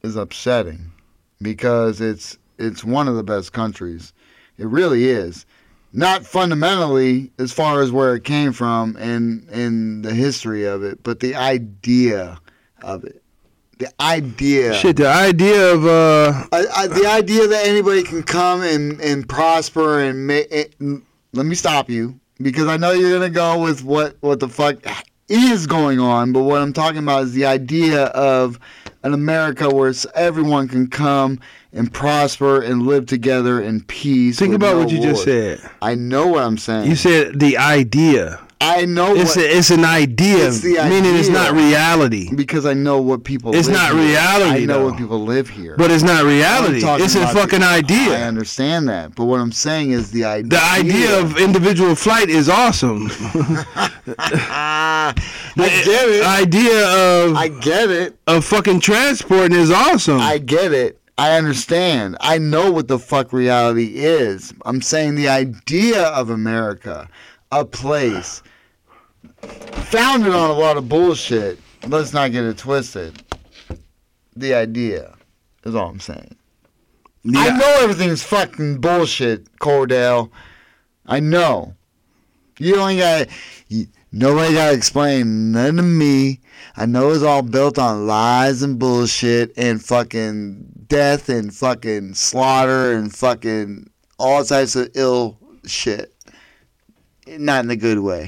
is upsetting because it's it's one of the best countries. It really is. Not fundamentally as far as where it came from and, and the history of it, but the idea of it. The idea. Shit, the idea of... Uh... I, I, the idea that anybody can come and, and prosper and make... It, let me stop you, because I know you're going to go with what, what the fuck is going on, but what I'm talking about is the idea of an America where everyone can come and prosper and live together in peace. Think about no what you wars. just said. I know what I'm saying. You said the idea. I know it's what... A, it's an idea, it's the meaning idea, it's not reality. Because I know what people It's live not here. reality, I know though. what people live here. But it's not reality. It's a fucking the, idea. I understand that. But what I'm saying is the idea... The idea of individual flight is awesome. I get it. The idea of... I get it. Of fucking transporting is awesome. I get it. I understand. I know what the fuck reality is. I'm saying the idea of America, a place founded on a lot of bullshit. Let's not get it twisted. The idea is all I'm saying. Yeah. I know everything's fucking bullshit, Cordell. I know. You don't got nobody got to explain nothing to me. I know it's all built on lies and bullshit and fucking death and fucking slaughter and fucking all types of ill shit. Not in a good way.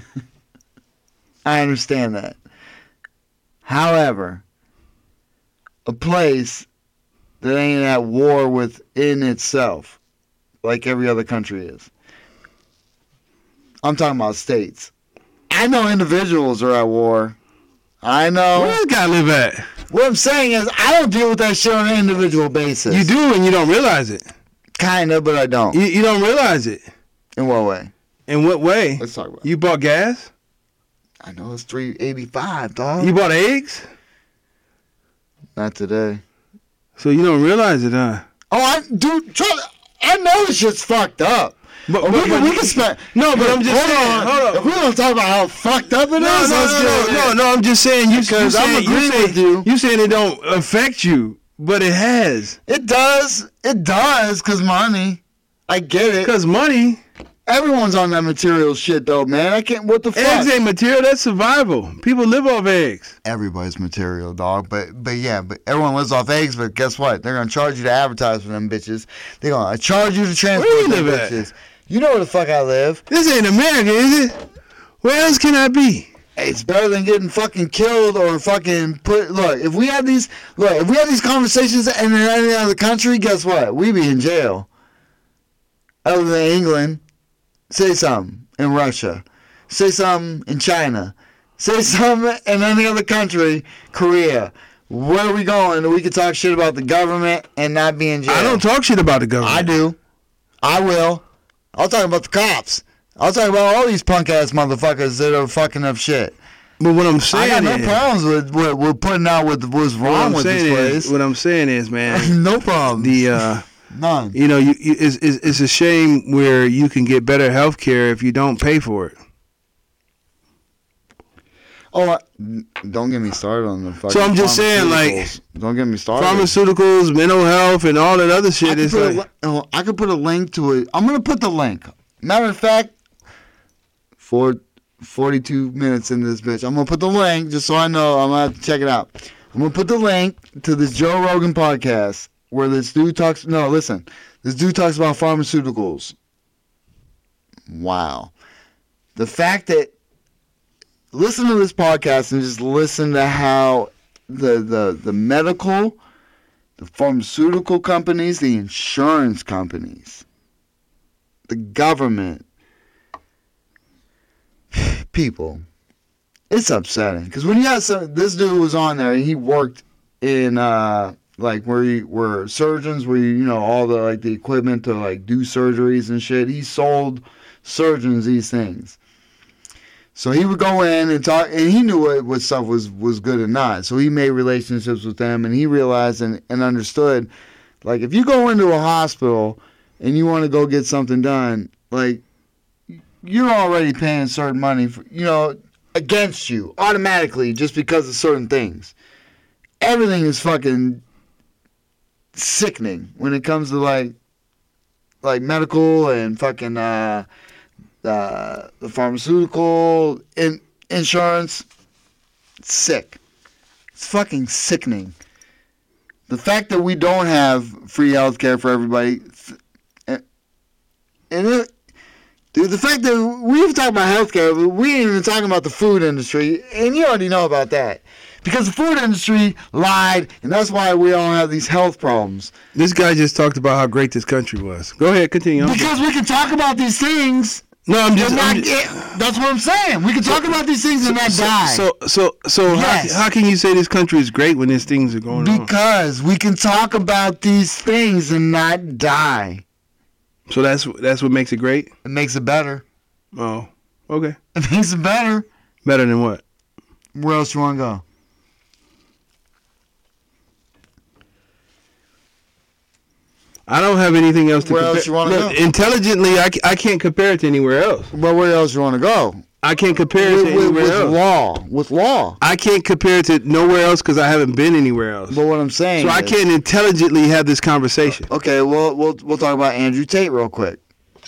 I understand that. However, a place that ain't at war within itself, like every other country is. I'm talking about states. I know individuals are at war. I know. Where does guy live at? What I'm saying is, I don't deal with that shit on an individual basis. You do, and you don't realize it. Kinda, but I don't. You, you don't realize it. In what way? In what way? Let's talk about it. You bought gas? I know it's three eighty-five, dog. You bought eggs? Not today. So you don't realize it, huh? Oh, I dude, try, I know this shit's fucked up. But, oh, but, we, but, can, we can spend. No, but I'm just hold saying. On. Hold on. If we don't talk about how fucked up it no, is, no, let's no, get no, it. no, no. I'm just saying. You, Because you I'm saying, agreeing you saying, with you. You saying it don't affect you, but it has. It does. It does, cause money. I get it. Cause money. Everyone's on that material shit, though, man. I can't. What the fuck? Eggs ain't material. That's survival. People live off eggs. Everybody's material, dog. But but yeah, but everyone lives off eggs. But guess what? They're gonna charge you to advertise for them bitches. They're gonna charge you to transport Where you them live at? bitches. You know where the fuck I live. This ain't America, is it? Where else can I be? Hey, it's better than getting fucking killed or fucking put. Look, if we had these, look, if we had these conversations in any other country, guess what? We'd be in jail. Other than England, say something in Russia, say something in China, say something in any other country, Korea. Where are we going? We can talk shit about the government and not be in jail. I don't talk shit about the government. I do. I will. I'll talk about the cops. I'll talk about all these punk ass motherfuckers that are fucking up shit. But what I'm saying I got no is, problems with, with, with putting out with what's what wrong I'm with this saying place. is, what I'm saying is, man, no problem. the uh, None. you know, you, you it's, it's it's a shame where you can get better health care if you don't pay for it. Oh, I, don't get me started on the fucking. So I'm just saying, like, pharmaceuticals. Don't get me started. Pharmaceuticals, mental health, and all that other I shit could, is put a, like, li- oh, I could put a link to it. I'm gonna put the link. Matter of fact, for forty-two minutes in this bitch, I'm gonna put the link just so I know. I'm gonna have to check it out. I'm gonna put the link to this Joe Rogan podcast where this dude talks. No, listen, this dude talks about pharmaceuticals. Wow, the fact that listen to this podcast and just listen to how the the the medical, the pharmaceutical companies, the insurance companies, the government, people, it's upsetting. Because when you got some, this dude was on there, and he worked in uh like where you where surgeons, where you, you know all the like the equipment to like do surgeries and shit. He sold surgeons these things. So he would go in and talk, and he knew what, what stuff was, was good and not. So he made relationships with them, and he realized and, and understood, like, if you go into a hospital and you want to go get something done, like, you're already paying certain money, for, you know, against you, automatically, just because of certain things. Everything is fucking sickening when it comes to like like medical and fucking uh, uh, the pharmaceutical in, insurance. It's sick. It's fucking sickening. The fact that we don't have free health care for everybody, and it, dude, the fact that we've talked about health care, but we ain't even talking about the food industry, and you already know about that. Because the food industry lied, and that's why we all have these health problems. This guy just talked about how great this country was. Go ahead, continue. I'm Because we can talk about these things. No, I'm just. and I'm not just get, that's what I'm saying. We can talk about these things and not so, die. So, so, so, Yes. how, how can you say this country is great when these things are going on? Because we can talk about these things and not die. So that's that's what makes it great. It makes it better. Oh, okay. It makes it better. Better than what? Where else you want to go? I don't have anything else to Where compare. else you wanna Look, go? intelligently, I, c- I can't compare it to anywhere else. Well, where else you want to go? I can't compare it With, to with, anywhere with else. law. With law. I can't compare it to nowhere else because I haven't been anywhere else. But what I'm saying So I is- can't intelligently have this conversation. Okay, well, we'll we'll talk about Andrew Tate real quick.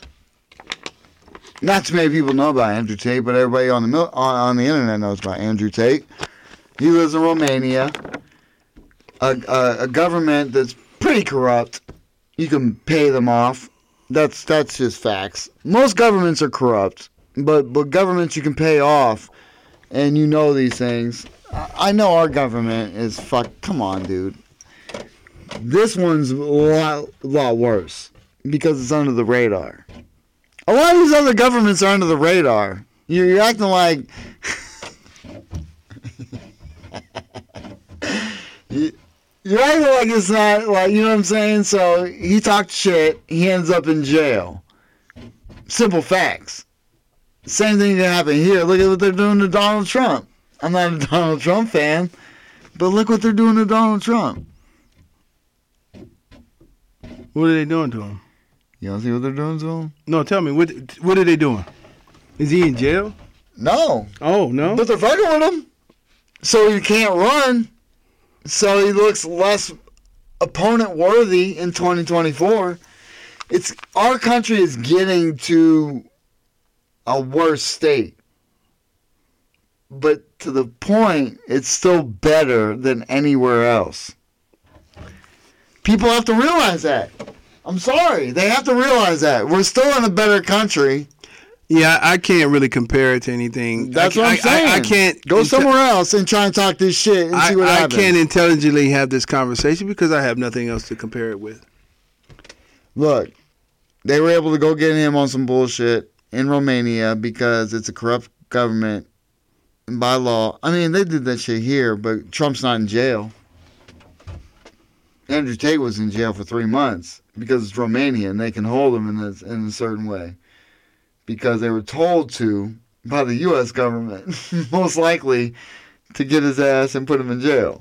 Not too many people know about Andrew Tate, but everybody on the mil- on, on the internet knows about Andrew Tate. He lives in Romania, a, a, a government that's pretty corrupt. You can pay them off. That's that's just facts. Most governments are corrupt, but but governments you can pay off, and you know these things. I, I know our government is fuck. Come on, dude. This one's a lot, lot worse because it's under the radar. A lot of these other governments are under the radar. You're, you're acting like you, you're acting like it's not like, you know what I'm saying. So he talked shit. He ends up in jail. Simple facts. Same thing that happened here. Look at what they're doing to Donald Trump. I'm not a Donald Trump fan, but look what they're doing to Donald Trump. What are they doing to him? You don't see what they're doing to him? No, tell me. What What are they doing? Is he in jail? No. Oh, no? But they're fucking with him. So he can't run. So he looks less opponent worthy in twenty twenty-four. It's our country is getting to a worse state. But to the point, it's still better than anywhere else. People have to realize that. I'm sorry. They have to realize that. We're still in a better country. Yeah, I can't really compare it to anything. That's I, what I'm I, saying. I, I can't Go inte- somewhere else and try and talk this shit and I, see what I happens. can't intelligently have this conversation because I have nothing else to compare it with. Look, they were able to go get him on some bullshit in Romania because it's a corrupt government by law. I mean, they did that shit here, but Trump's not in jail. Andrew Tate was in jail for three months because it's Romania and they can hold him in a, in a certain way. Because they were told to by the U S government, most likely, to get his ass and put him in jail.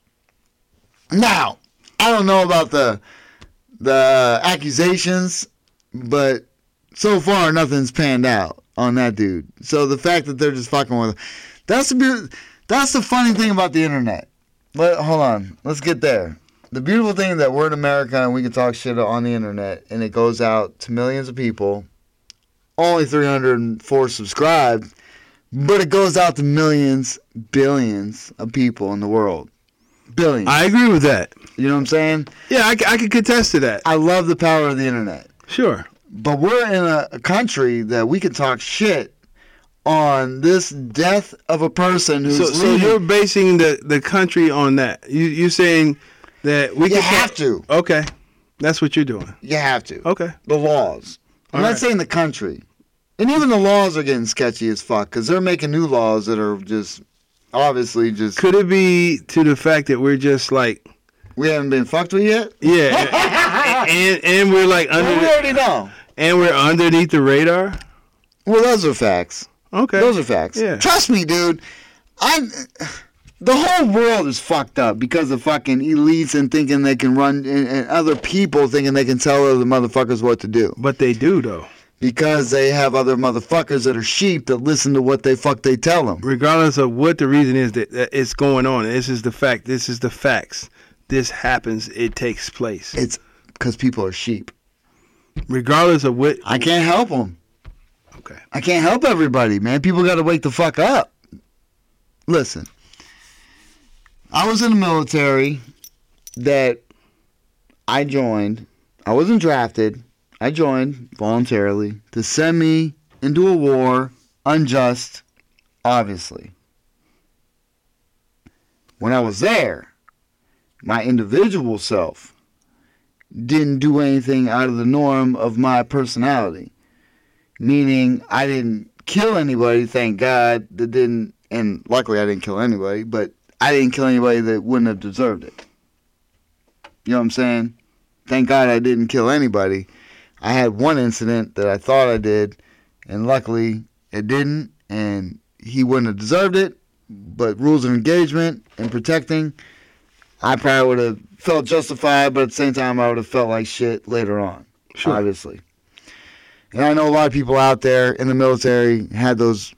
Now, I don't know about the the accusations, but so far nothing's panned out on that dude. So the fact that they're just fucking with him, that's the be- that's the funny thing about the internet. But hold on, let's get there. The beautiful thing is that we're in America and we can talk shit on the internet and it goes out to millions of people. Only three hundred four subscribed, but it goes out to millions, billions of people in the world. Billions. I agree with that. You know what I'm saying? Yeah, I, c- I can contest to that. I love the power of the internet. Sure. But we're in a, a country that we can talk shit on this death of a person who's So, so leading. you're basing the, the country on that. You, you're saying that we You can have talk- to. Okay. That's what you're doing. You have to. Okay. The laws. I'm All not right. saying the country. And even the laws are getting sketchy as fuck because they're making new laws that are just obviously just. Could it be to the fact that we're just like, We haven't been fucked with yet? yeah, and and we're like under, Well, we the, already know. and we're underneath the radar? Well, those are facts. Okay. Those are facts. Yeah. Trust me, dude. I. The whole world is fucked up because of fucking elites and thinking they can run, and, and other people thinking they can tell other motherfuckers what to do. But they do, though. Because they have other motherfuckers that are sheep that listen to what they fuck they tell them. Regardless of what the reason is that, that it's going on, this is the fact. This is the facts. this happens, it takes place. It's because people are sheep. Regardless of what. I can't help them. Okay. I can't help everybody, man. People got to wake the fuck up. Listen, I was in the military that I joined. I wasn't drafted. I joined voluntarily to send me into a war, unjust, obviously. When I was there, my individual self didn't do anything out of the norm of my personality. Meaning, I didn't kill anybody, thank God, that didn't, and luckily I didn't kill anybody, but I didn't kill anybody that wouldn't have deserved it. You know what I'm saying? Thank God I didn't kill anybody. I had one incident that I thought I did, and luckily it didn't, and he wouldn't have deserved it, but rules of engagement and protecting, I probably would have felt justified, but at the same time, I would have felt like shit later on, sure. Obviously. And I know a lot of people out there in the military had those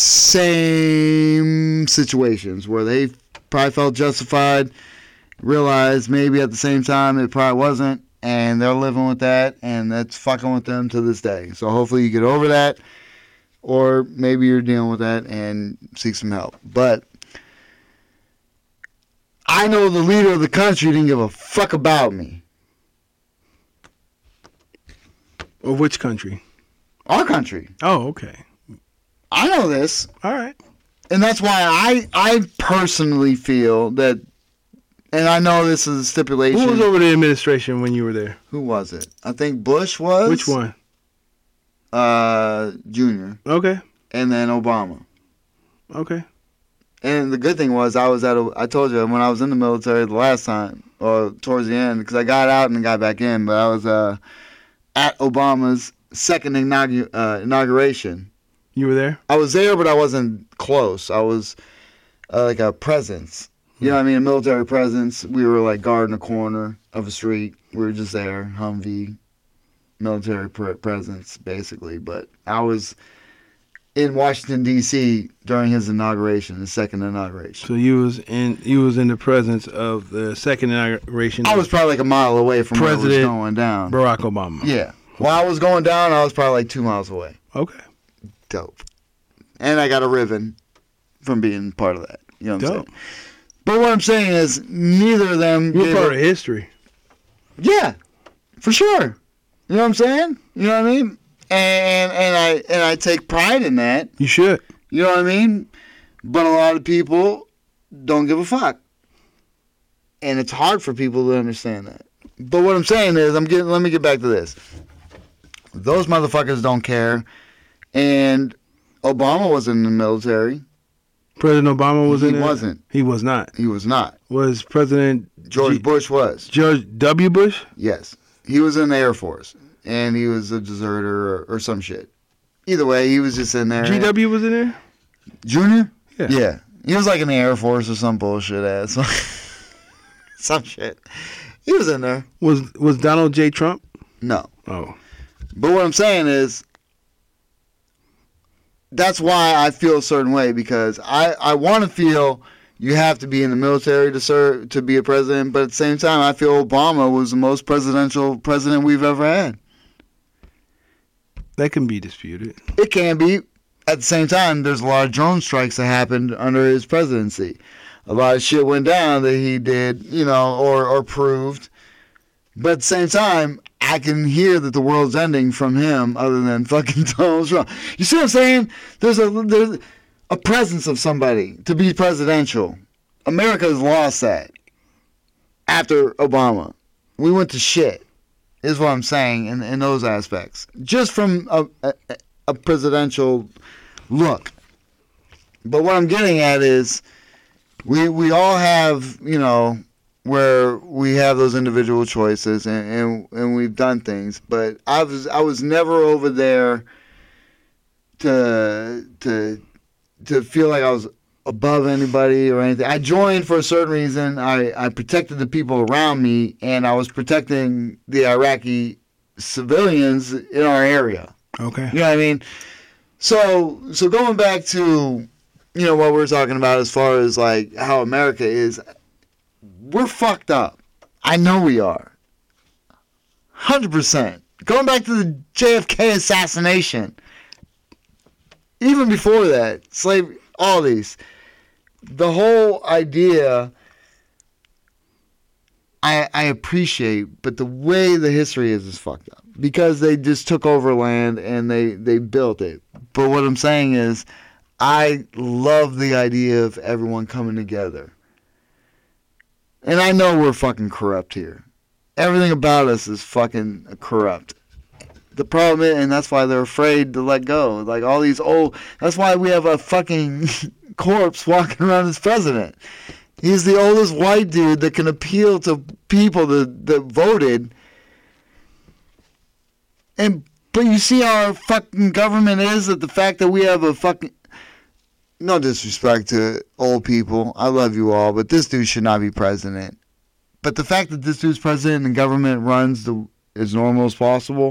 same situations where they probably felt justified, realized maybe at the same time it probably wasn't, and they're living with that, and that's fucking with them to this day. So hopefully you get over that, or maybe you're dealing with that and seek some help. But I know the leader of the country didn't give a fuck about me. Of which country? Our country. Oh, okay. I know this. All right. And that's why I I personally feel that, and I know this is a stipulation. Who was over the administration when you were there? Who was it? I think Bush was. Which one? Uh, Junior. Okay. And then Obama. Okay. And the good thing was I was at a, I told you when I was in the military the last time, or towards the end, because I got out and got back in, but I was uh, at Obama's second inaugu- uh, inauguration. You were there? I was there, but I wasn't close. I was uh, like a presence. You know what I mean? A military presence. We were like guarding a corner of a street. We were just there, Humvee, military pre- presence, basically. But I was in Washington, D C during his inauguration, his second inauguration. So you was in you was in the presence of the second inauguration. I was probably like a mile away from President where it was going down. Barack Obama. Yeah. While I was going down, I was probably like two miles away. Okay. Dope. And I got a ribbon from being part of that. You know what I'm Dope. saying? But what I'm saying is, neither of them. You're gave part a- of history. Yeah, for sure. You know what I'm saying? You know what I mean? And and I and I take pride in that. You should. You know what I mean? But a lot of people don't give a fuck, and it's hard for people to understand that. But what I'm saying is, I'm getting. Let me get back to this. Those motherfuckers don't care, and Obama was in the military. President Obama was He in there? wasn't. He was not. He was not. Was President George G- Bush was. George W. Bush? Yes. He was in the Air Force, and he was a deserter or, or some shit. Either way, he was just in there. G W was in there? Junior? Yeah. Yeah. He was like in the Air Force or some bullshit ass. Some shit. He was in there. Was was Donald J. Trump? No. Oh. But what I'm saying is, that's why I feel a certain way, because I, I want to feel you have to be in the military to serve, to be a president, but at the same time, I feel Obama was the most presidential president we've ever had. That can be disputed. It can be. At the same time, there's a lot of drone strikes that happened under his presidency. A lot of shit went down that he did, you know, or, or proved. But at the same time, I can hear that the world's ending from him other than fucking Donald Trump. You see what I'm saying? There's a there's a presence of somebody to be presidential. America has lost that after Obama. We went to shit, is what I'm saying in, in those aspects. Just from a, a, a presidential look. But what I'm getting at is we we all have, you know, where we have those individual choices and, and, and we've done things, but I was I was never over there to to to feel like I was above anybody or anything. I joined for a certain reason. I, I protected the people around me, and I was protecting the Iraqi civilians in our area. Okay. You know what I mean? So so going back to, you know, what we're talking about as far as like how America is, we're fucked up. I know we are. one hundred percent. Going back to the J F K assassination. Even before that, slavery, all these. The whole idea, I, I appreciate, but the way the history is is fucked up. Because they just took over land and they, they built it. But what I'm saying is, I love the idea of everyone coming together. And I know we're fucking corrupt here. Everything about us is fucking corrupt. The problem is, and that's why they're afraid to let go. Like all these old, that's why we have a fucking corpse walking around as president. He's the oldest white dude that can appeal to people that, that voted. And but you see how our fucking government is, that the fact that we have a fucking, no disrespect to old people, I love you all, but this dude should not be president. But the fact that this dude's president and government runs the, as normal as possible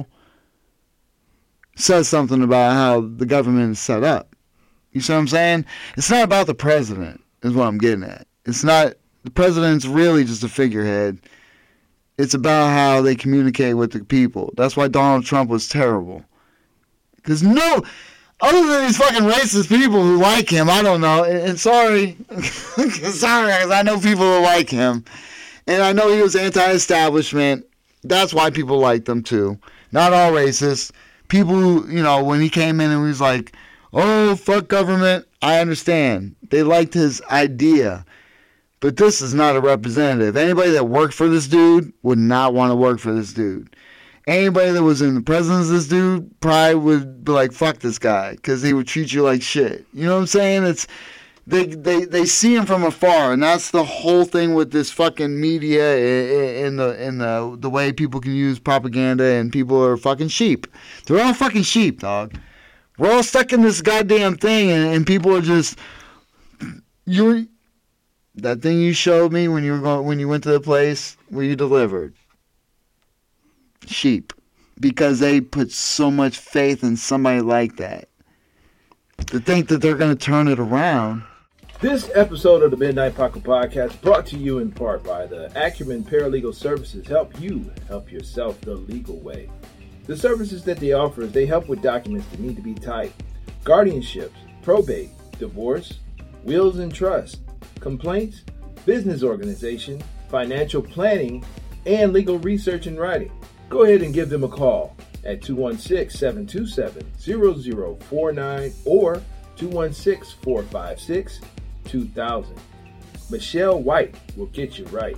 says something about how the government is set up. You see what I'm saying? It's not about the president, is what I'm getting at. It's not, the president's really just a figurehead. It's about how they communicate with the people. That's why Donald Trump was terrible. Because no, other than these fucking racist people who like him, I don't know. And, and sorry, sorry, because I know people who like him. And I know he was anti-establishment. That's why people liked him too. Not all racists. People who, you know, when he came in and he was like, oh, fuck government, I understand. They liked his idea. But this is not a representative. Anybody that worked for this dude would not want to work for this dude. Anybody that was in the presence of this dude probably would be like, fuck this guy, because he would treat you like shit. You know what I'm saying? It's they, they, they see him from afar, and that's the whole thing with this fucking media in the in the the way people can use propaganda, and people are fucking sheep. They're all fucking sheep, dog. We're all stuck in this goddamn thing, and, and people are just you're. That thing you showed me when you were going, when you went to the place where you delivered. Sheep. Because they put so much faith in somebody like that. To think that they're going to turn it around. This episode of the Midnight Paco Podcast brought to you in part by the Acumen Paralegal Services. Help you help yourself the legal way. The services that they offer is they help with documents that need to be typed, guardianships, probate, divorce, wills and trust, complaints, business organization, financial planning, and legal research and writing. Go ahead and give them a call at two one six, seven two seven, zero zero four nine or two one six, four five six, two thousand. Michelle White will get you right.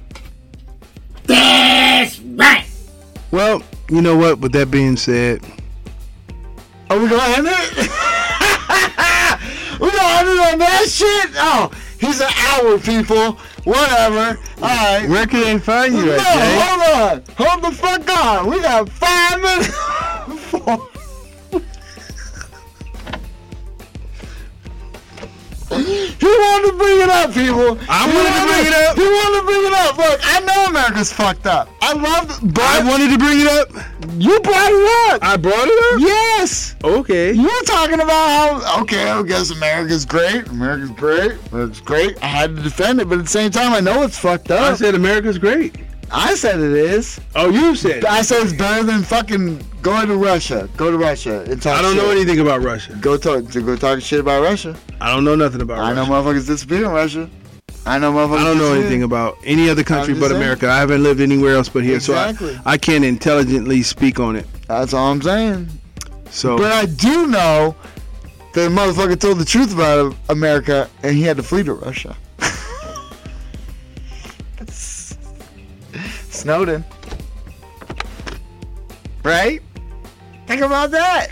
That's right. Well, you know what? With that being said, Are we going to end it? we going to end it on that shit? Oh, he's an hour, people. Whatever. All right. where can they find you No, at, Jay? hold on. Hold the fuck on. We got five minutes. Four. He wanted to bring it up, people. I He wanted to bring it up. He wanted to bring it up. Look, I know America's fucked up. I love it, but I wanted to bring it up. you brought it up. I brought it up? Yes. Okay. You were talking about how, okay, I guess America's great. America's great. America's great. I had to defend it, but at the same time, I know it's fucked I up. said America's great. I said it is. Oh, you said it. I said it's better than fucking going to Russia. Go to Russia and talk I don't shit. know anything about Russia. Go talk, to go talk shit about Russia. I don't know nothing about I Russia. know motherfuckers disappeared in Russia. I know motherfuckers I don't know disappeared. anything about any other country I'm but just saying. America. I haven't lived anywhere else but here, Exactly. so I, I can't intelligently speak on it. That's all I'm saying. So But I do know that the motherfucker told the truth about America and he had to flee to Russia. Snowden. Right? Think about that.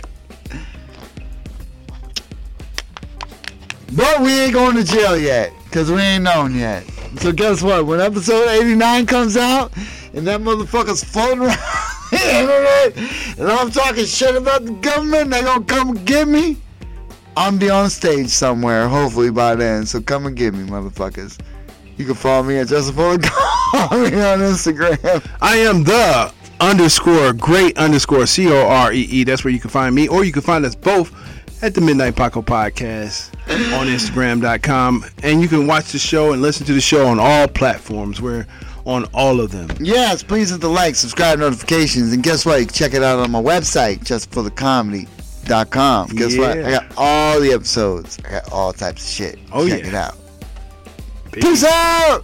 But we ain't going to jail yet, because we ain't known yet. So guess what? When episode eighty-nine comes out, and that motherfucker's floating around the internet, and I'm talking shit about the government, and they gonna come and get me, I'm be on stage somewhere, hopefully by then. So come and get me, motherfuckers. You can follow me at Joseph Foley on Instagram. I am the underscore great underscore C O R E E. That's where you can find me, or you can find us both at the Midnight Paco Podcast. on Instagram dot com. And you can watch the show and listen to the show on all platforms. We're on all of them. Yes, please hit the like, subscribe, notifications. And guess what? You can check it out on my website, just for the comedy dot com. Guess Yeah. what? I got all the episodes. I got all types of shit. Oh, check yeah. it out. Peace. Peace out!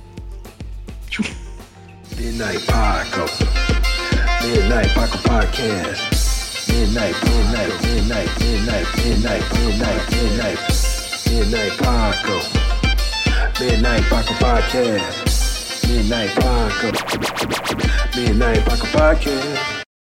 Midnight Paco. Midnight Paco Podcast. Midnight, midnight, midnight, midnight, midnight, midnight, midnight, midnight Paco. Midnight Paco Podcast. Midnight Paco. Midnight Paco Podcast.